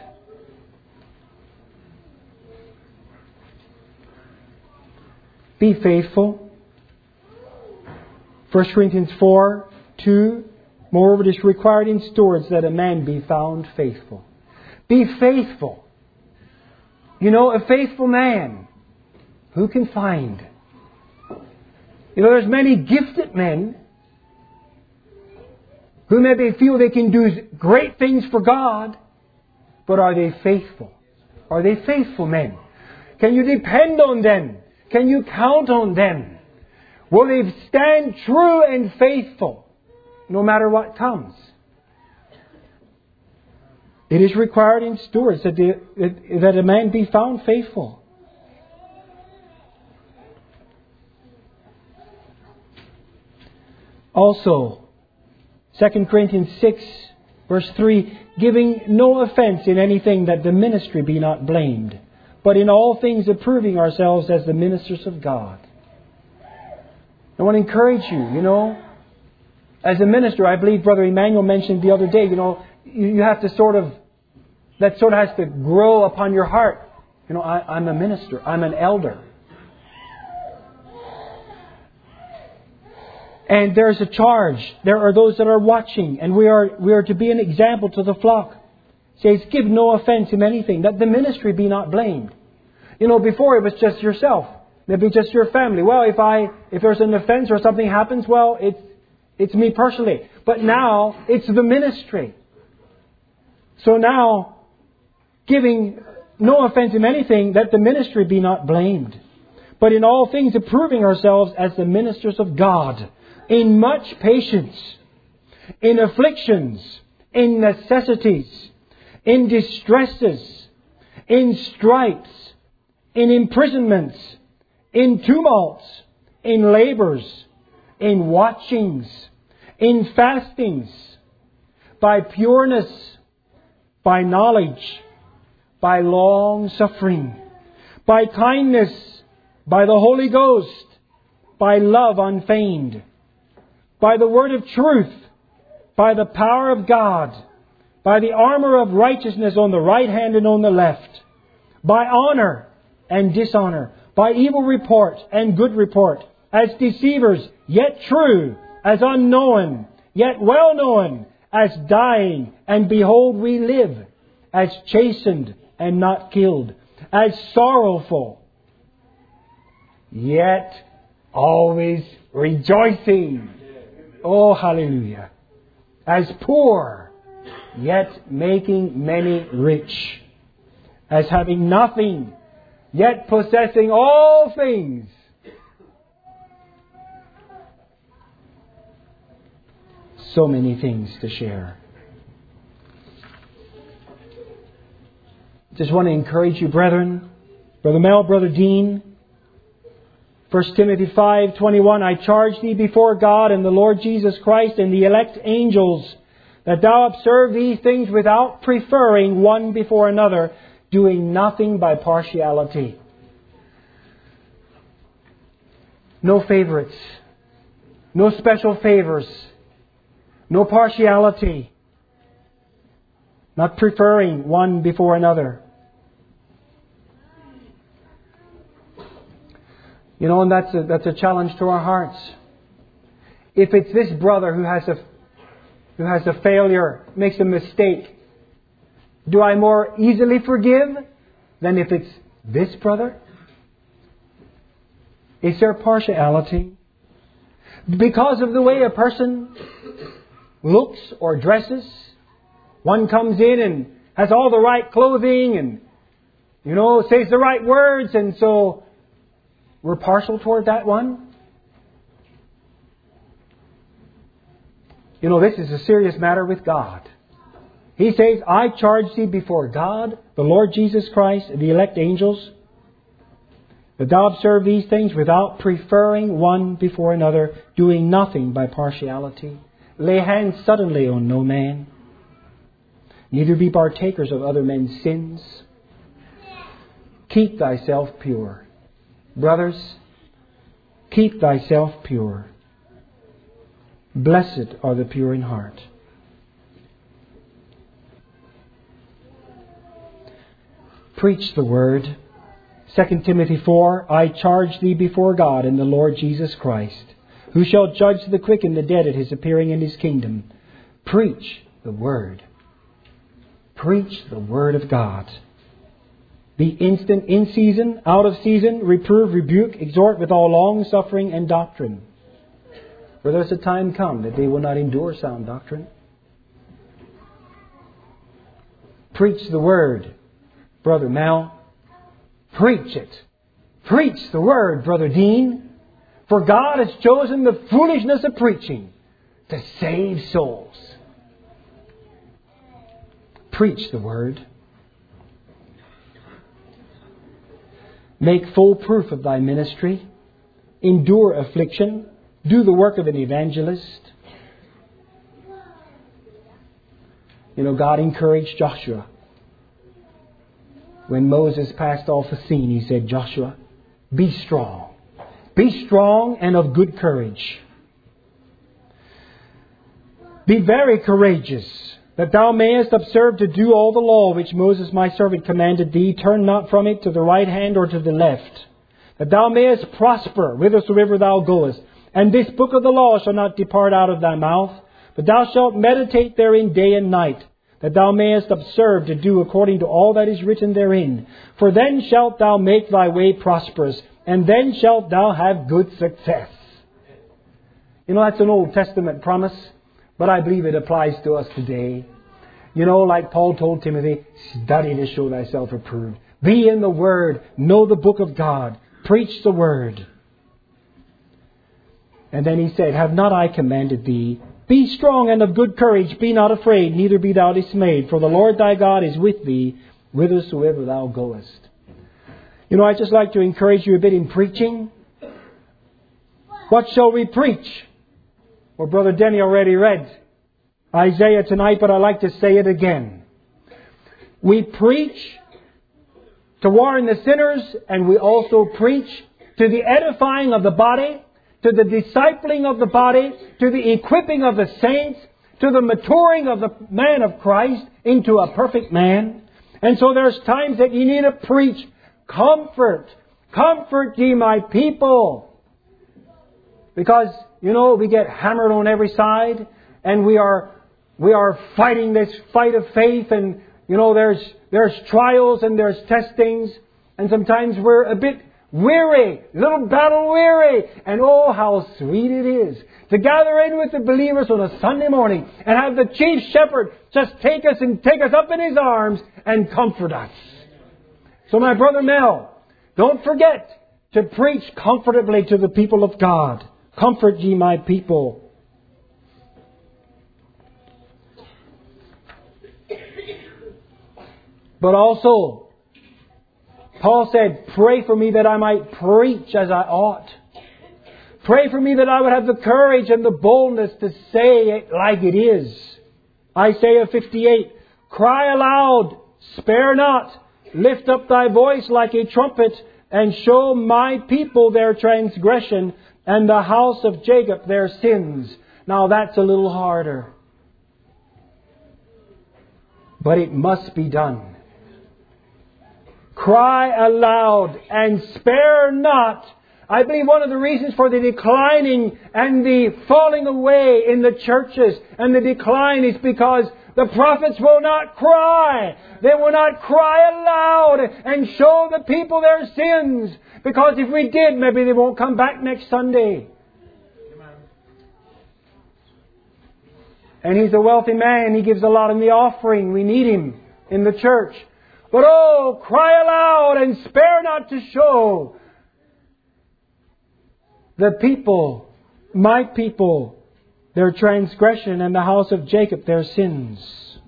Be faithful. First Corinthians four, two. Moreover, it is required in stewards that a man be found faithful. Be faithful. You know, a faithful man, who can find? You know, there's many gifted men who maybe feel they can do great things for God, but are they faithful? Are they faithful men? Can you depend on them? Can you count on them? Will they stand true and faithful no matter what comes? It is required in stewards that, the, that a man be found faithful. Also, Second Corinthians six, verse three, giving no offense in anything, that the ministry be not blamed, but in all things approving ourselves as the ministers of God. I want to encourage you, you know, as a minister, I believe Brother Emmanuel mentioned the other day, you know, you, you have to sort of, that sort of has to grow upon your heart. You know, I, I'm a minister, I'm an elder. And there's a charge. There are those that are watching, and we are we are to be an example to the flock. It says, give no offense in anything, that the ministry be not blamed. You know, before it was just yourself, maybe just your family. Well, if I if there's an offense or something happens, well, it's it's me personally. But now it's the ministry. So now, giving no offense in anything, that the ministry be not blamed, but in all things approving ourselves as the ministers of God, in much patience, in afflictions, in necessities, in distresses, in stripes, in imprisonments, in tumults, in labours, in watchings, in fastings, by pureness, by knowledge, by long suffering, by kindness, by the Holy Ghost, by love unfeigned, by the word of truth, by the power of God, by the armour of righteousness on the right hand and on the left, by honour and dishonour, by evil report and good report, as deceivers, yet true, as unknown, yet well known, as dying, and behold we live, as chastened and not killed, as sorrowful, yet always rejoicing. Oh, hallelujah. As poor, yet making many rich. As having nothing, yet possessing all things. So many things to share. Just want to encourage you, brethren. Brother Mel, Brother Dean. First Timothy five twenty-one, I charge thee before God and the Lord Jesus Christ and the elect angels, that thou observe these things without preferring one before another, doing nothing by partiality. No favorites. No special favors. No partiality. Not preferring one before another. You know, and that's a, that's a challenge to our hearts. If it's this brother who has a who has a failure, makes a mistake, do I more easily forgive than if it's this brother? Is there partiality? Because of the way a person looks or dresses, one comes in and has all the right clothing and, you know, says the right words, and so we're partial toward that one. You know, this is a serious matter with God. He says, I charge thee before God, the Lord Jesus Christ, and the elect angels, that thou observe these things without preferring one before another, doing nothing by partiality. Lay hands suddenly on no man. Neither be partakers of other men's sins. Keep thyself pure. Brothers, keep thyself pure. Blessed are the pure in heart. Preach the word. Second Timothy four, I charge thee before God and the Lord Jesus Christ, who shall judge the quick and the dead at His appearing in His kingdom. Preach the word. Preach the word of God. Be instant in season, out of season, reprove, rebuke, exhort with all long suffering and doctrine. For there's a time come that they will not endure sound doctrine. Preach the Word, Brother Mel. Preach it. Preach the Word, Brother Dean. For God has chosen the foolishness of preaching to save souls. Preach the Word. Make full proof of thy ministry. Endure affliction. Do the work of an evangelist. You know, God encouraged Joshua. When Moses passed off the scene, He said, Joshua, be strong. Be strong and of good courage. Be very courageous, that thou mayest observe to do all the law which Moses my servant commanded thee. Turn not from it to the right hand or to the left, that thou mayest prosper whithersoever thou goest. And this book of the law shall not depart out of thy mouth, but thou shalt meditate therein day and night, that thou mayest observe to do according to all that is written therein. For then shalt thou make thy way prosperous, and then shalt thou have good success. You know, that's an Old Testament promise, but I believe it applies to us today. You know, like Paul told Timothy, study to show thyself approved. Be in the Word. Know the book of God. Preach the Word. And then he said, have not I commanded thee? Be strong and of good courage. Be not afraid, neither be thou dismayed. For the Lord thy God is with thee, whithersoever thou goest. You know, I'd just like to encourage you a bit in preaching. What shall we preach? Well, Brother Denny already read Isaiah tonight, but I'd like to say it again. We preach to warn the sinners, and we also preach to the edifying of the body, to the discipling of the body, to the equipping of the saints, to the maturing of the man of Christ into a perfect man. And so there's times that you need to preach comfort. Comfort ye my people. Because, you know, we get hammered on every side, and we are we are fighting this fight of faith, and, you know, there's there's trials and there's testings, and sometimes we're a bit weary, little battle weary. And oh, how sweet it is to gather in with the believers on a Sunday morning and have the chief shepherd just take us and take us up in His arms and comfort us. So my brother Mel, don't forget to preach comfortably to the people of God. Comfort ye my people. But also, Paul said, pray for me that I might preach as I ought. Pray for me that I would have the courage and the boldness to say it like it is. Isaiah fifty-eight, cry aloud, spare not, lift up thy voice like a trumpet, and show my people their transgression, and the house of Jacob their sins. Now that's a little harder, but it must be done. Cry aloud and spare not. I believe one of the reasons for the declining and the falling away in the churches and the decline is because the prophets will not cry. They will not cry aloud and show the people their sins. Because if we did, maybe they won't come back next Sunday. And he's a wealthy man. He gives a lot in the offering. We need him in the church. But oh, cry aloud and spare not to show the people, my people, their transgression, and the house of Jacob their sins.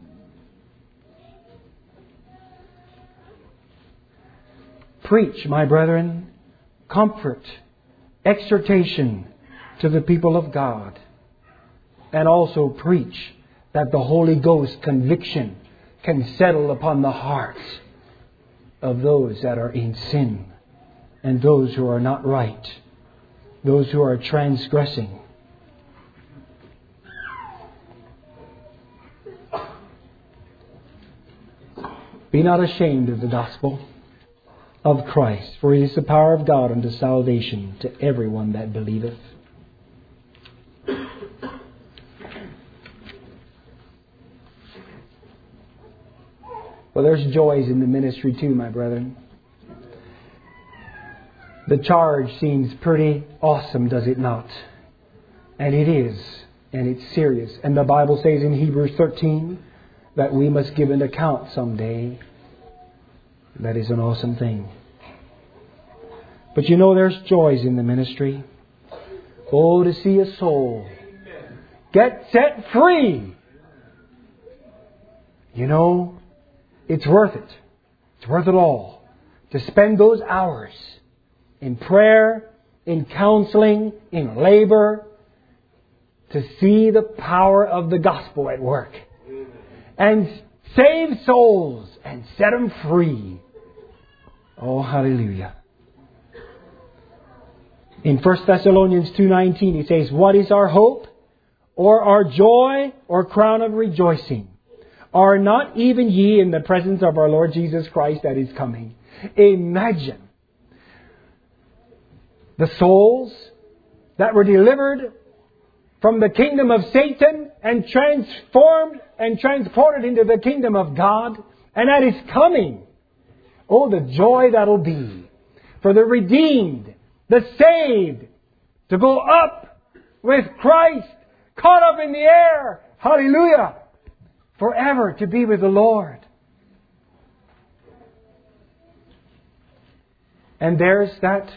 Preach, my brethren, comfort, exhortation to the people of God. And also preach that the Holy Ghost conviction can settle upon the hearts of those that are in sin and those who are not right, those who are transgressing. Be not ashamed of the gospel of Christ, for it is the power of God unto salvation to everyone that believeth. Well, there's joys in the ministry too, my brethren. The charge seems pretty awesome, does it not? And it is. And it's serious. And the Bible says in Hebrews thirteen that we must give an account someday. That is an awesome thing. But you know, there's joys in the ministry. Oh, to see a soul get set free. You know, it's worth it. It's worth it all. To spend those hours in prayer, in counseling, in labor, to see the power of the gospel at work. And save souls and set them free. Oh, hallelujah. In First Thessalonians two nineteen, he says, what is our hope, or our joy, or crown of rejoicing? Are not even ye in the presence of our Lord Jesus Christ that is coming? Imagine the souls that were delivered from the kingdom of Satan and transformed and transported into the kingdom of God, and that is coming. Oh, the joy that'll be for the redeemed, the saved, to go up with Christ, caught up in the air. Hallelujah! Forever to be with the Lord. And there's that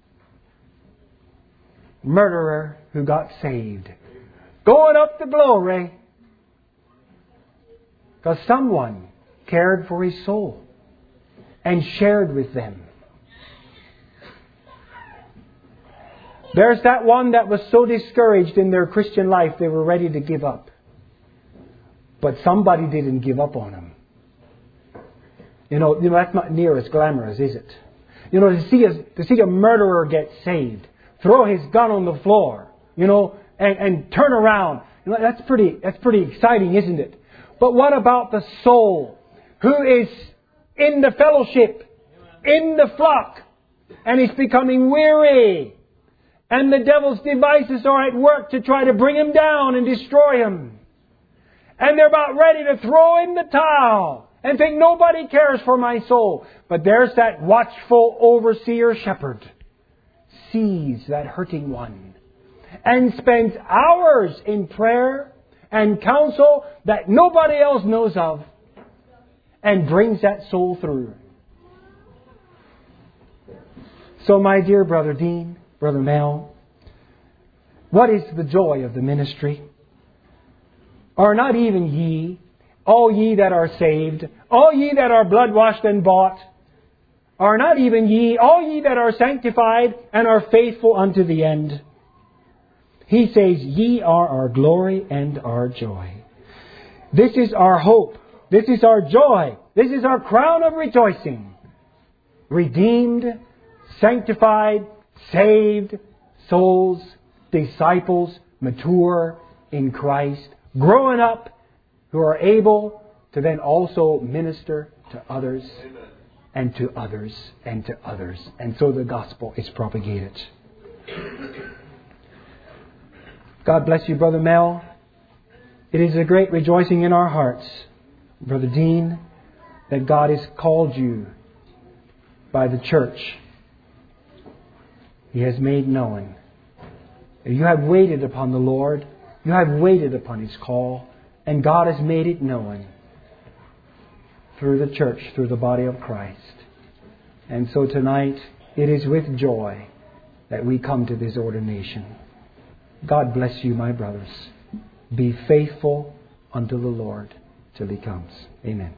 murderer who got saved, going up to glory because someone cared for his soul and shared with them. There's that one that was so discouraged in their Christian life they were ready to give up. But somebody didn't give up on him. You know, you know that's not near as glamorous, is it? You know, to see a, to see a murderer get saved, throw his gun on the floor, you know, and, and turn around. You know, that's pretty, that's pretty exciting, isn't it? But what about the soul who is in the fellowship, in the flock, and is becoming weary? And the devil's devices are at work to try to bring him down and destroy him. And they're about ready to throw in the towel and think nobody cares for my soul. But there's that watchful overseer shepherd. Sees that hurting one. And spends hours in prayer and counsel that nobody else knows of. And brings that soul through. So my dear Brother Dean, Brother Mel, what is the joy of the ministry? Are not even ye, all ye that are saved, all ye that are blood-washed and bought, are not even ye, all ye that are sanctified and are faithful unto the end? He says, ye are our glory and our joy. This is our hope. This is our joy. This is our crown of rejoicing. Redeemed, sanctified, saved souls, disciples, mature in Christ, growing up, who are able to then also minister to others, Amen. and to others, and to others. And so the gospel is propagated. God bless you, Brother Mel. It is a great rejoicing in our hearts, Brother Dean, that God has called you by the church. He has made known. You have waited upon the Lord. You have waited upon His call. And God has made it known through the church, through the body of Christ. And so tonight, it is with joy that we come to this ordination. God bless you, my brothers. Be faithful unto the Lord till He comes. Amen.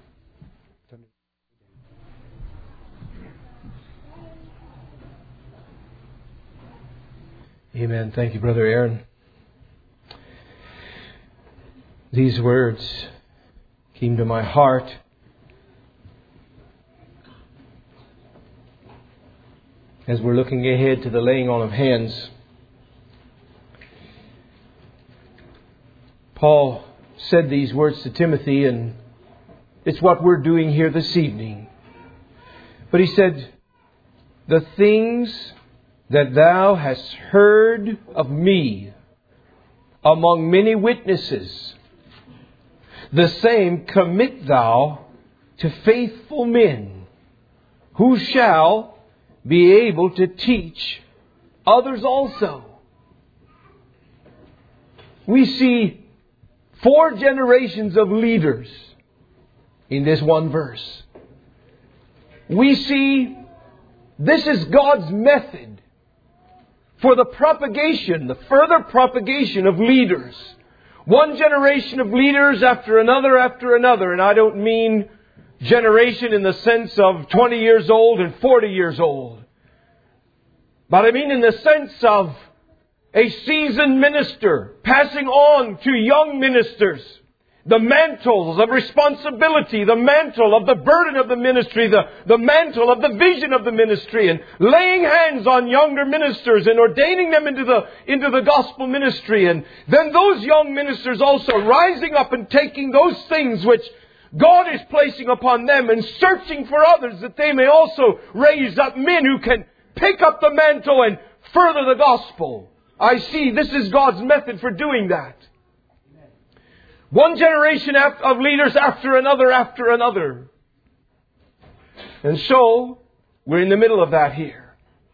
Amen. Thank you, Brother Aaron. These words came to my heart as we're looking ahead to the laying on of hands. Paul said these words to Timothy, and it's what we're doing here this evening. But he said, the things that thou hast heard of me among many witnesses, the same commit thou to faithful men who shall be able to teach others also. We see four generations of leaders in this one verse. We see this is God's method for the propagation, the further propagation of leaders. One generation of leaders after another after another. And I don't mean generation in the sense of twenty years old and forty years old. But I mean in the sense of a seasoned minister passing on to young ministers the mantles of responsibility, the mantle of the burden of the ministry, the, the mantle of the vision of the ministry, and laying hands on younger ministers and ordaining them into the, into the gospel ministry. And then those young ministers also rising up and taking those things which God is placing upon them and searching for others that they may also raise up men who can pick up the mantle and further the gospel. I see this is God's method for doing that. One generation of leaders after another after another. And so, we're in the middle of that here.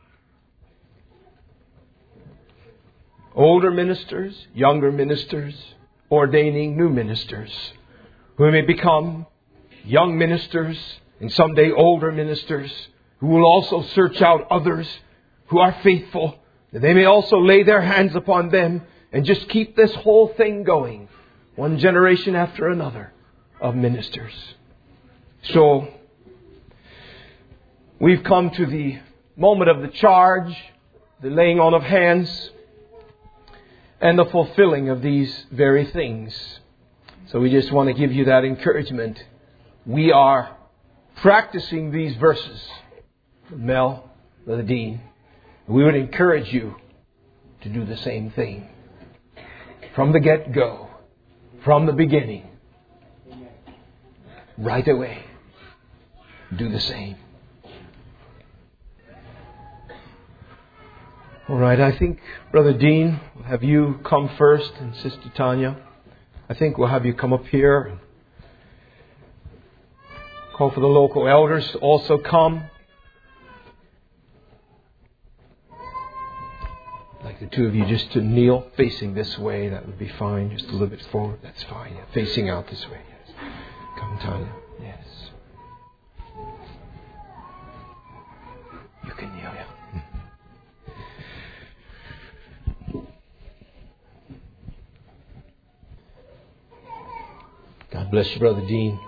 Older ministers, younger ministers, ordaining new ministers, who may become young ministers and someday older ministers, who will also search out others who are faithful, that they may also lay their hands upon them and just keep this whole thing going. One generation after another of ministers. So, we've come to the moment of the charge, the laying on of hands, and the fulfilling of these very things. So we just want to give you that encouragement. We are practicing these verses. Mel, Brother Dean, we would encourage you to do the same thing. From the get-go. From the beginning. Right away. Do the same. All right, I think, Brother Dean, we'll have you come first, and Sister Tanya. I think we'll have you come up here and call for the local elders to also come. I'd like the two of you just to kneel facing this way. That would be fine. Just a little bit forward. That's fine. Yeah. Facing out this way. Yes. Come, Tanya. Yes. You can kneel, yeah. God bless you, Brother Dean.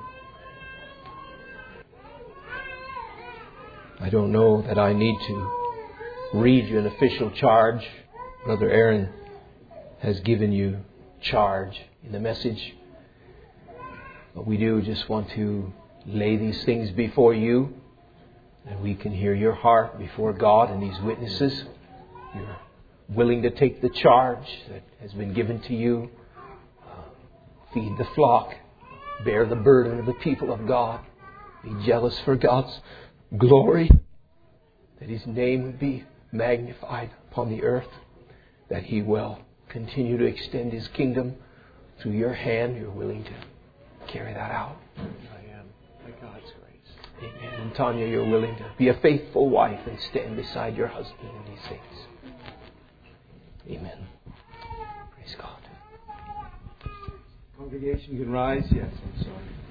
I don't know that I need to read you an official charge. Brother Aaron has given you charge in the message. But we do just want to lay these things before you, that we can hear your heart before God and these witnesses. You're willing to take the charge that has been given to you. Uh, feed the flock. Bear the burden of the people of God. Be jealous for God's glory. That His name would be magnified upon the earth. That He will continue to extend His kingdom through your hand. You're willing to carry that out. I am, by God's grace. Amen. And Tanya, you're willing to be a faithful wife and stand beside your husband in these things. Amen. Praise God. Congregation, you can rise. Yes, I'm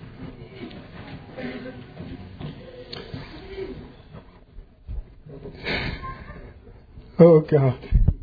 sorry. Oh God.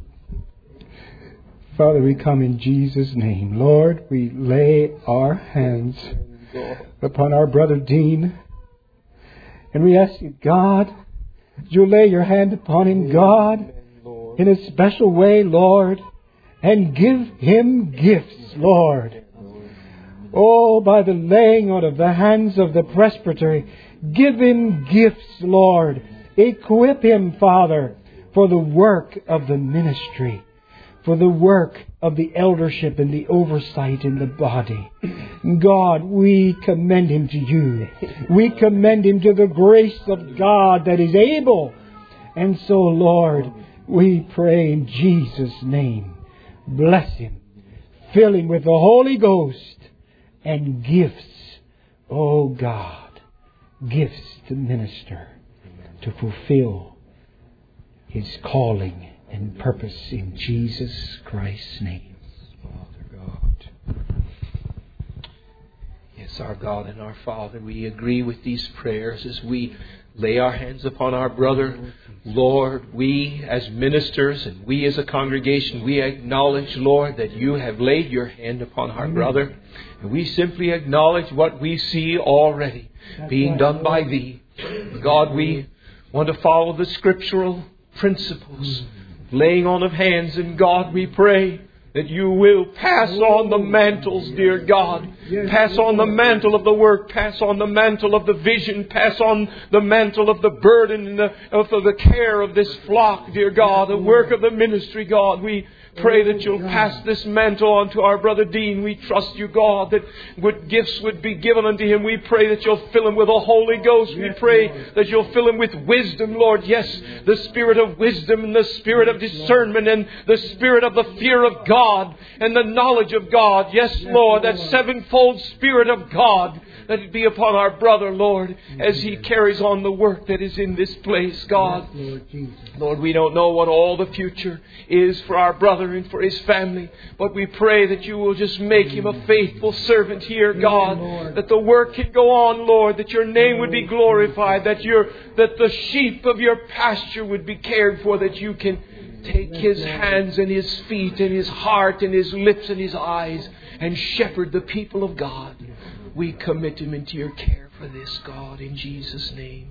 Father, we come in Jesus' name. Lord, we lay our hands upon our brother Dean. And we ask you, God, you lay your hand upon him, God, in a special way, Lord, and give him gifts, Lord. Oh, by the laying on of the hands of the presbytery, give him gifts, Lord. Equip him, Father, for the work of the ministry, for the work of the eldership and the oversight in the body. God, we commend him to you. We commend him to the grace of God that is able. And so, Lord, we pray in Jesus' name. Bless him. Fill him with the Holy Ghost and gifts. Oh God, gifts to minister, to fulfill His calling and purpose in Jesus Christ's name. Father God. Yes, our God and our Father, we agree with these prayers as we lay our hands upon our brother. Lord, we as ministers and we as a congregation, we acknowledge, Lord, that you have laid your hand upon our brother. And we simply acknowledge what we see already being done by Thee. God, we want to follow the scriptural principles, laying on of hands. And God, we pray that you will pass on the mantles, dear God. Pass on the mantle of the work. Pass on the mantle of the vision. Pass on the mantle of the burden and the, of the care of this flock, dear God. The work of the ministry, God. We pray that you'll pass this mantle on to our brother Dean. We trust you, God, that good gifts would be given unto him. We pray that you'll fill him with the Holy Ghost. We pray that you'll fill him with wisdom, Lord. Yes, the spirit of wisdom and the spirit of discernment and the spirit of the fear of God and the knowledge of God. Yes, Lord, that sevenfold spirit of God, that it be upon our brother, Lord, as he carries on the work that is in this place, God. Lord, we don't know what all the future is for our brother and for his family, but we pray that you will just make him a faithful servant here, God, that the work can go on, Lord, that your name would be glorified, that your that the sheep of your pasture would be cared for, that you can take his hands and his feet and his heart and his lips and his eyes and shepherd the people of God. We commit him into your care for this, God, in Jesus' name.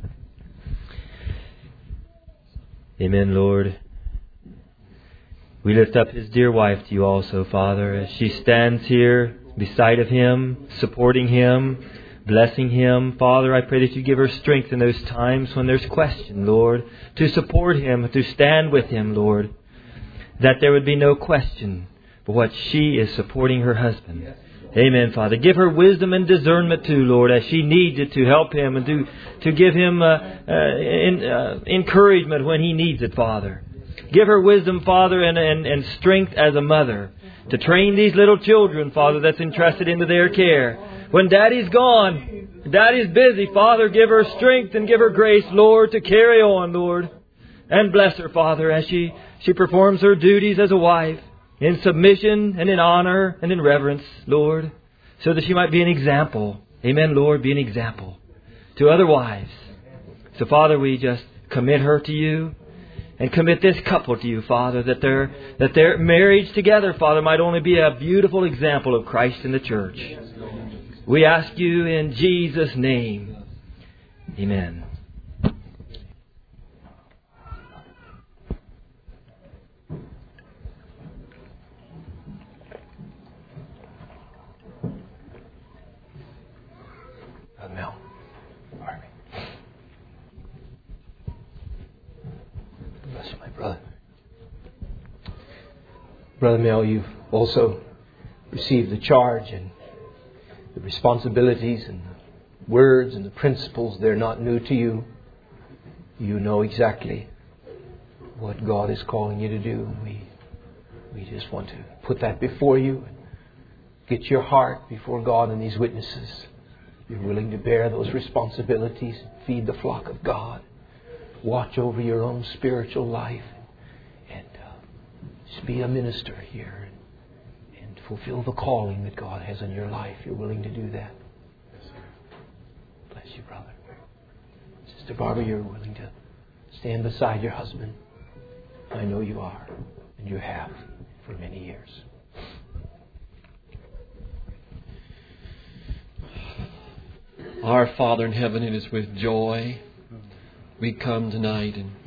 Amen, Lord. We lift up his dear wife to you also, Father, as she stands here beside of him, supporting him, blessing him. Father, I pray that you give her strength in those times when there's question, Lord, to support him, to stand with him, Lord, that there would be no question but what she is supporting her husband. Amen, Father. Give her wisdom and discernment too, Lord, as she needs it to help him and to, to give him uh, uh, in, uh, encouragement when he needs it, Father. Give her wisdom, Father, and, and, and strength as a mother to train these little children, Father, that's entrusted into their care. When Daddy's gone, Daddy's busy, Father, give her strength and give her grace, Lord, to carry on, Lord. And bless her, Father, as she, she performs her duties as a wife in submission and in honor and in reverence, Lord, so that she might be an example. Amen, Lord, be an example to other wives. So, Father, we just commit her to you. And commit this couple to you, Father, that their that their marriage together, Father, might only be a beautiful example of Christ in the church. We ask you in Jesus' name. Amen. Mel. Bless you, my brother. Brother Mel, you've also received the charge and the responsibilities and the words and the principles. They're not new to you. You know exactly what God is calling you to do. We, we just want to put that before you and get your heart before God and these witnesses. You're willing to bear those responsibilities, feed the flock of God. Watch over your own spiritual life and uh, just be a minister here and, and fulfill the calling that God has in your life. You're willing to do that. Bless you, brother. Sister Barbara, you're willing to stand beside your husband. I know you are, and you have for many years. Our Father in heaven, it is with joy we come tonight and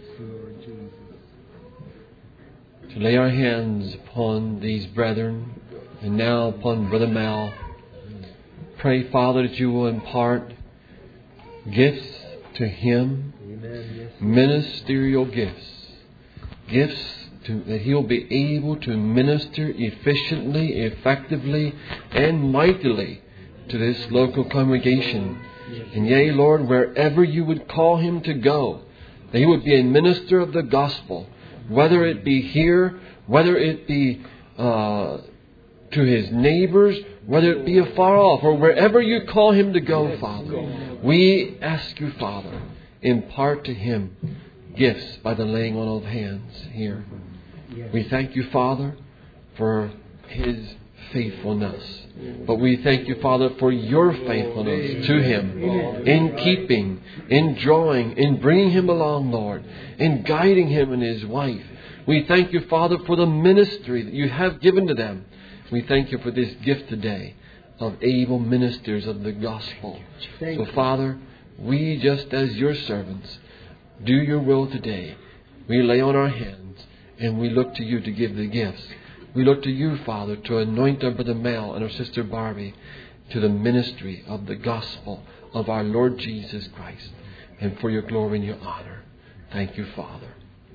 to lay our hands upon these brethren and now upon Brother Mal. Pray, Father, that you will impart gifts to him, ministerial gifts, gifts to, that he'll be able to minister efficiently, effectively, and mightily to this local congregation. And yea, Lord, wherever you would call him to go, that he would be a minister of the gospel, whether it be here, whether it be uh, to his neighbors, whether it be afar off or wherever you call him to go, Father. We ask you, Father, impart to him gifts by the laying on of hands here. We thank you, Father, for his faithfulness. But we thank you, Father, for your faithfulness to him in keeping, in drawing, in bringing him along, Lord, in guiding him and his wife. We thank you, Father, for the ministry that you have given to them. We thank you for this gift today of able ministers of the gospel. So, Father, we just as your servants do your will today. We lay on our hands and we look to you to give the gifts. We look to you, Father, to anoint our brother Mel and our sister Barbie to the ministry of the gospel of our Lord Jesus Christ, and for your glory and your honor. Thank you, Father.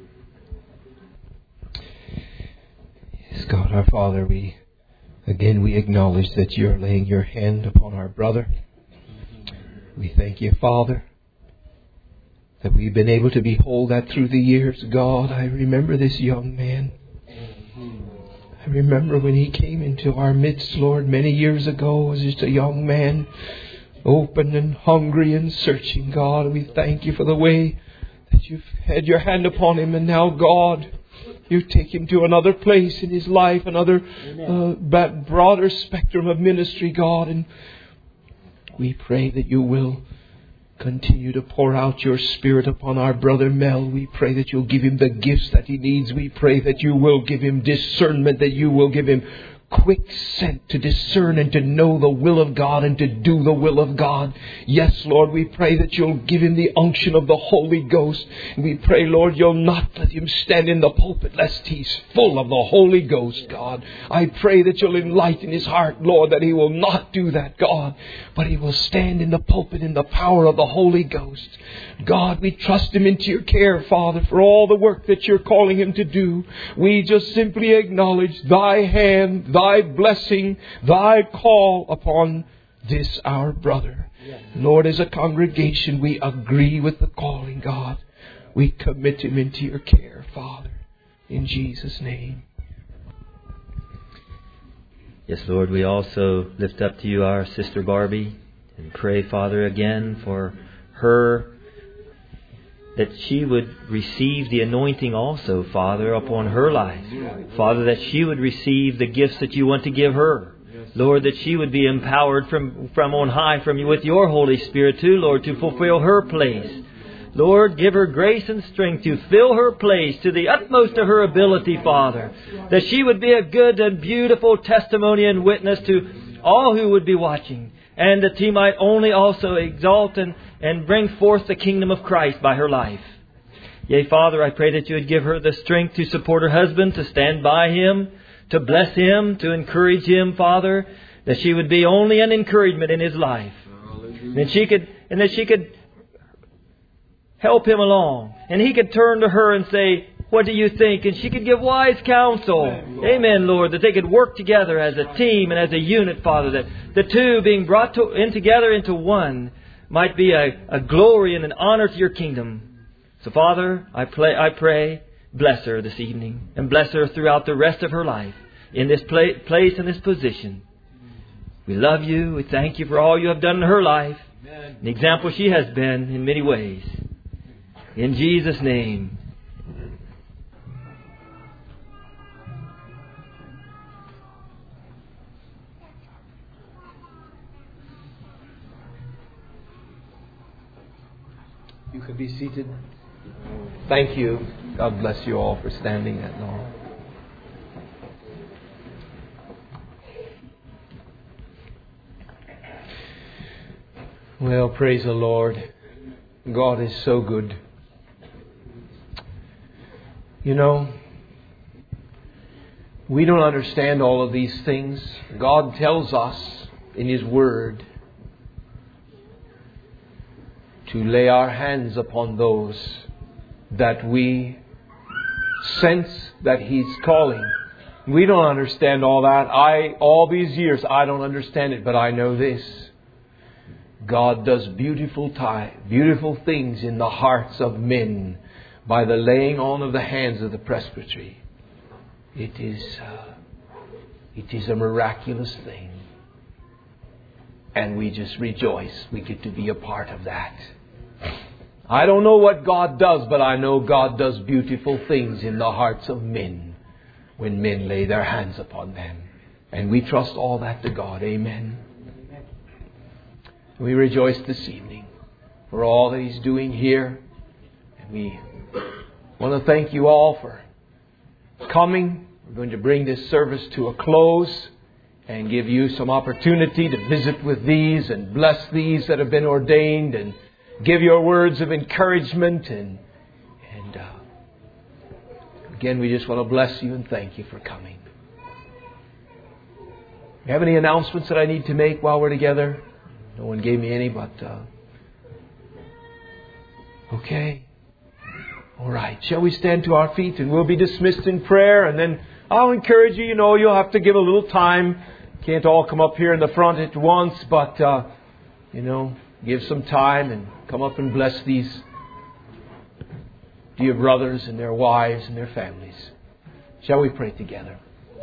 Yes, God, our Father, we again we acknowledge that you're laying your hand upon our brother. We thank you, Father, that we've been able to behold that through the years. God, I remember this young man. I remember when he came into our midst, Lord, many years ago as just a young man, open and hungry and searching. God, we thank you for the way that you've had your hand upon him. And now, God, you take him to another place in his life, another uh, broader spectrum of ministry, God. And we pray that you will continue to pour out your Spirit upon our brother Mel. We pray that you'll give him the gifts that he needs. We pray that you will give him discernment, that you will give him quick scent to discern and to know the will of God and to do the will of God. Yes, Lord, we pray that you'll give him the unction of the Holy Ghost. We pray, Lord, you'll not let him stand in the pulpit lest he's full of the Holy Ghost, God. I pray that you'll enlighten his heart, Lord, that he will not do that, God, but he will stand in the pulpit in the power of the Holy Ghost. God, we trust him into your care, Father, for all the work that you're calling him to do. We just simply acknowledge thy hand, thy blessing, thy call upon this our brother. Lord, as a congregation, we agree with the calling, God. We commit him into your care, Father, in Jesus' name. Yes, Lord, we also lift up to you our sister Barbie and pray, Father, again for her, that she would receive the anointing also, Father, upon her life. Father, that she would receive the gifts that you want to give her. Lord, that she would be empowered from, from on high from you with your Holy Spirit too, Lord, to fulfill her place. Lord, give her grace and strength to fill her place to the utmost of her ability, Father. That she would be a good and beautiful testimony and witness to all who would be watching. And that he might only also exalt and, and bring forth the kingdom of Christ by her life. Yea, Father, I pray that you would give her the strength to support her husband, to stand by him, to bless him, to encourage him, Father. That she would be only an encouragement in his life. And that she could, and that she could help him along. And he could turn to her and say, what do you think? And she could give wise counsel. Amen, Lord. That they could work together as a team and as a unit, Father. That the two being brought to, in together into one might be a, a glory and an honor to your kingdom. So, Father, I, play, I pray, bless her this evening. And bless her throughout the rest of her life. In this pla- place and this position. We love you. We thank you for all you have done in her life. An example she has been in many ways. In Jesus' name. You can be seated. Thank you. God bless you all for standing that long. Well, praise the Lord. God is so good. You know, we don't understand all of these things. God tells us in His Word to lay our hands upon those that we sense that He's calling. We don't understand all that. I, all these years, I don't understand it, but I know this. God does beautiful time, beautiful things in the hearts of men by the laying on of the hands of the presbytery. It is, uh, It is a miraculous thing. And we just rejoice we get to be a part of that. I don't know what God does, but I know God does beautiful things in the hearts of men when men lay their hands upon them. And we trust all that to God. Amen. We rejoice this evening for all that He's doing here. And we want to thank you all for coming. We're going to bring this service to a close and give you some opportunity to visit with these and bless these that have been ordained and give your words of encouragement. And, and uh, again, we just want to bless you and thank you for coming. You have any announcements that I need to make while we're together? No one gave me any, but uh, okay. All right. Shall we stand to our feet and we'll be dismissed in prayer, and then I'll encourage you, you know, you'll have to give a little time. Can't all come up here in the front at once, but, uh, you know, give some time and come up and bless these dear brothers and their wives and their families. Shall we pray together?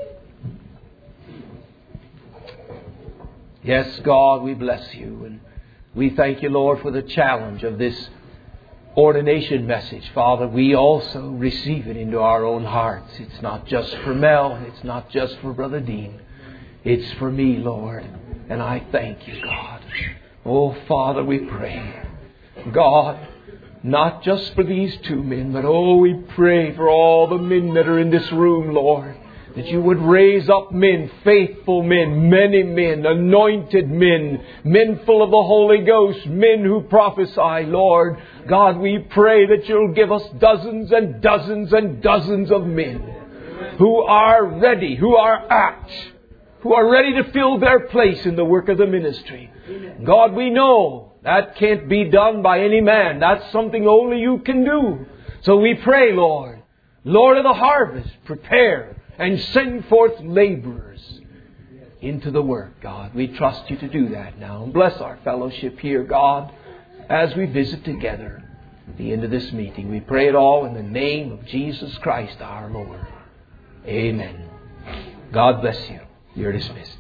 Yes, God, we bless you, and we thank you, Lord, for the challenge of this ordination message. Father, we also receive it into our own hearts. It's not just for Mel, and it's not just for Brother Dean. It's for me, Lord, and I thank you, God. Oh, Father, we pray, God, not just for these two men, but oh, we pray for all the men that are in this room, Lord, that you would raise up men, faithful men, many men, anointed men, men full of the Holy Ghost, men who prophesy, Lord. God, we pray that you'll give us dozens and dozens and dozens of men who are ready, who are apt, who are ready to fill their place in the work of the ministry. God, we know that can't be done by any man. That's something only you can do. So we pray, Lord, Lord of the harvest, prepare and send forth laborers into the work, God. We trust you to do that now. And bless our fellowship here, God, as we visit together at the end of this meeting. We pray it all in the name of Jesus Christ, our Lord. Amen. God bless you. You're dismissed.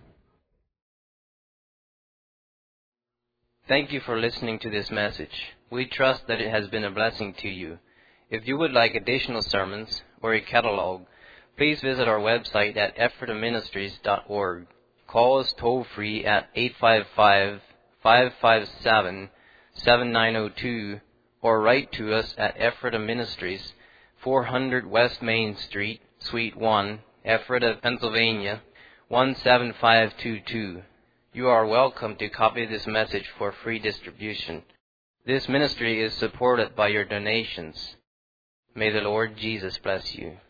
Thank you for listening to this message. We trust that it has been a blessing to you. If you would like additional sermons or a catalog, please visit our website at ephrata ministries dot org. Call us toll free at eight five five, five five seven, seven nine zero two or write to us at Ephrata Ministries, four hundred West Main Street, Suite one, Ephrata, Pennsylvania, one seven five two two. You are welcome to copy this message for free distribution. This ministry is supported by your donations. May the Lord Jesus bless you.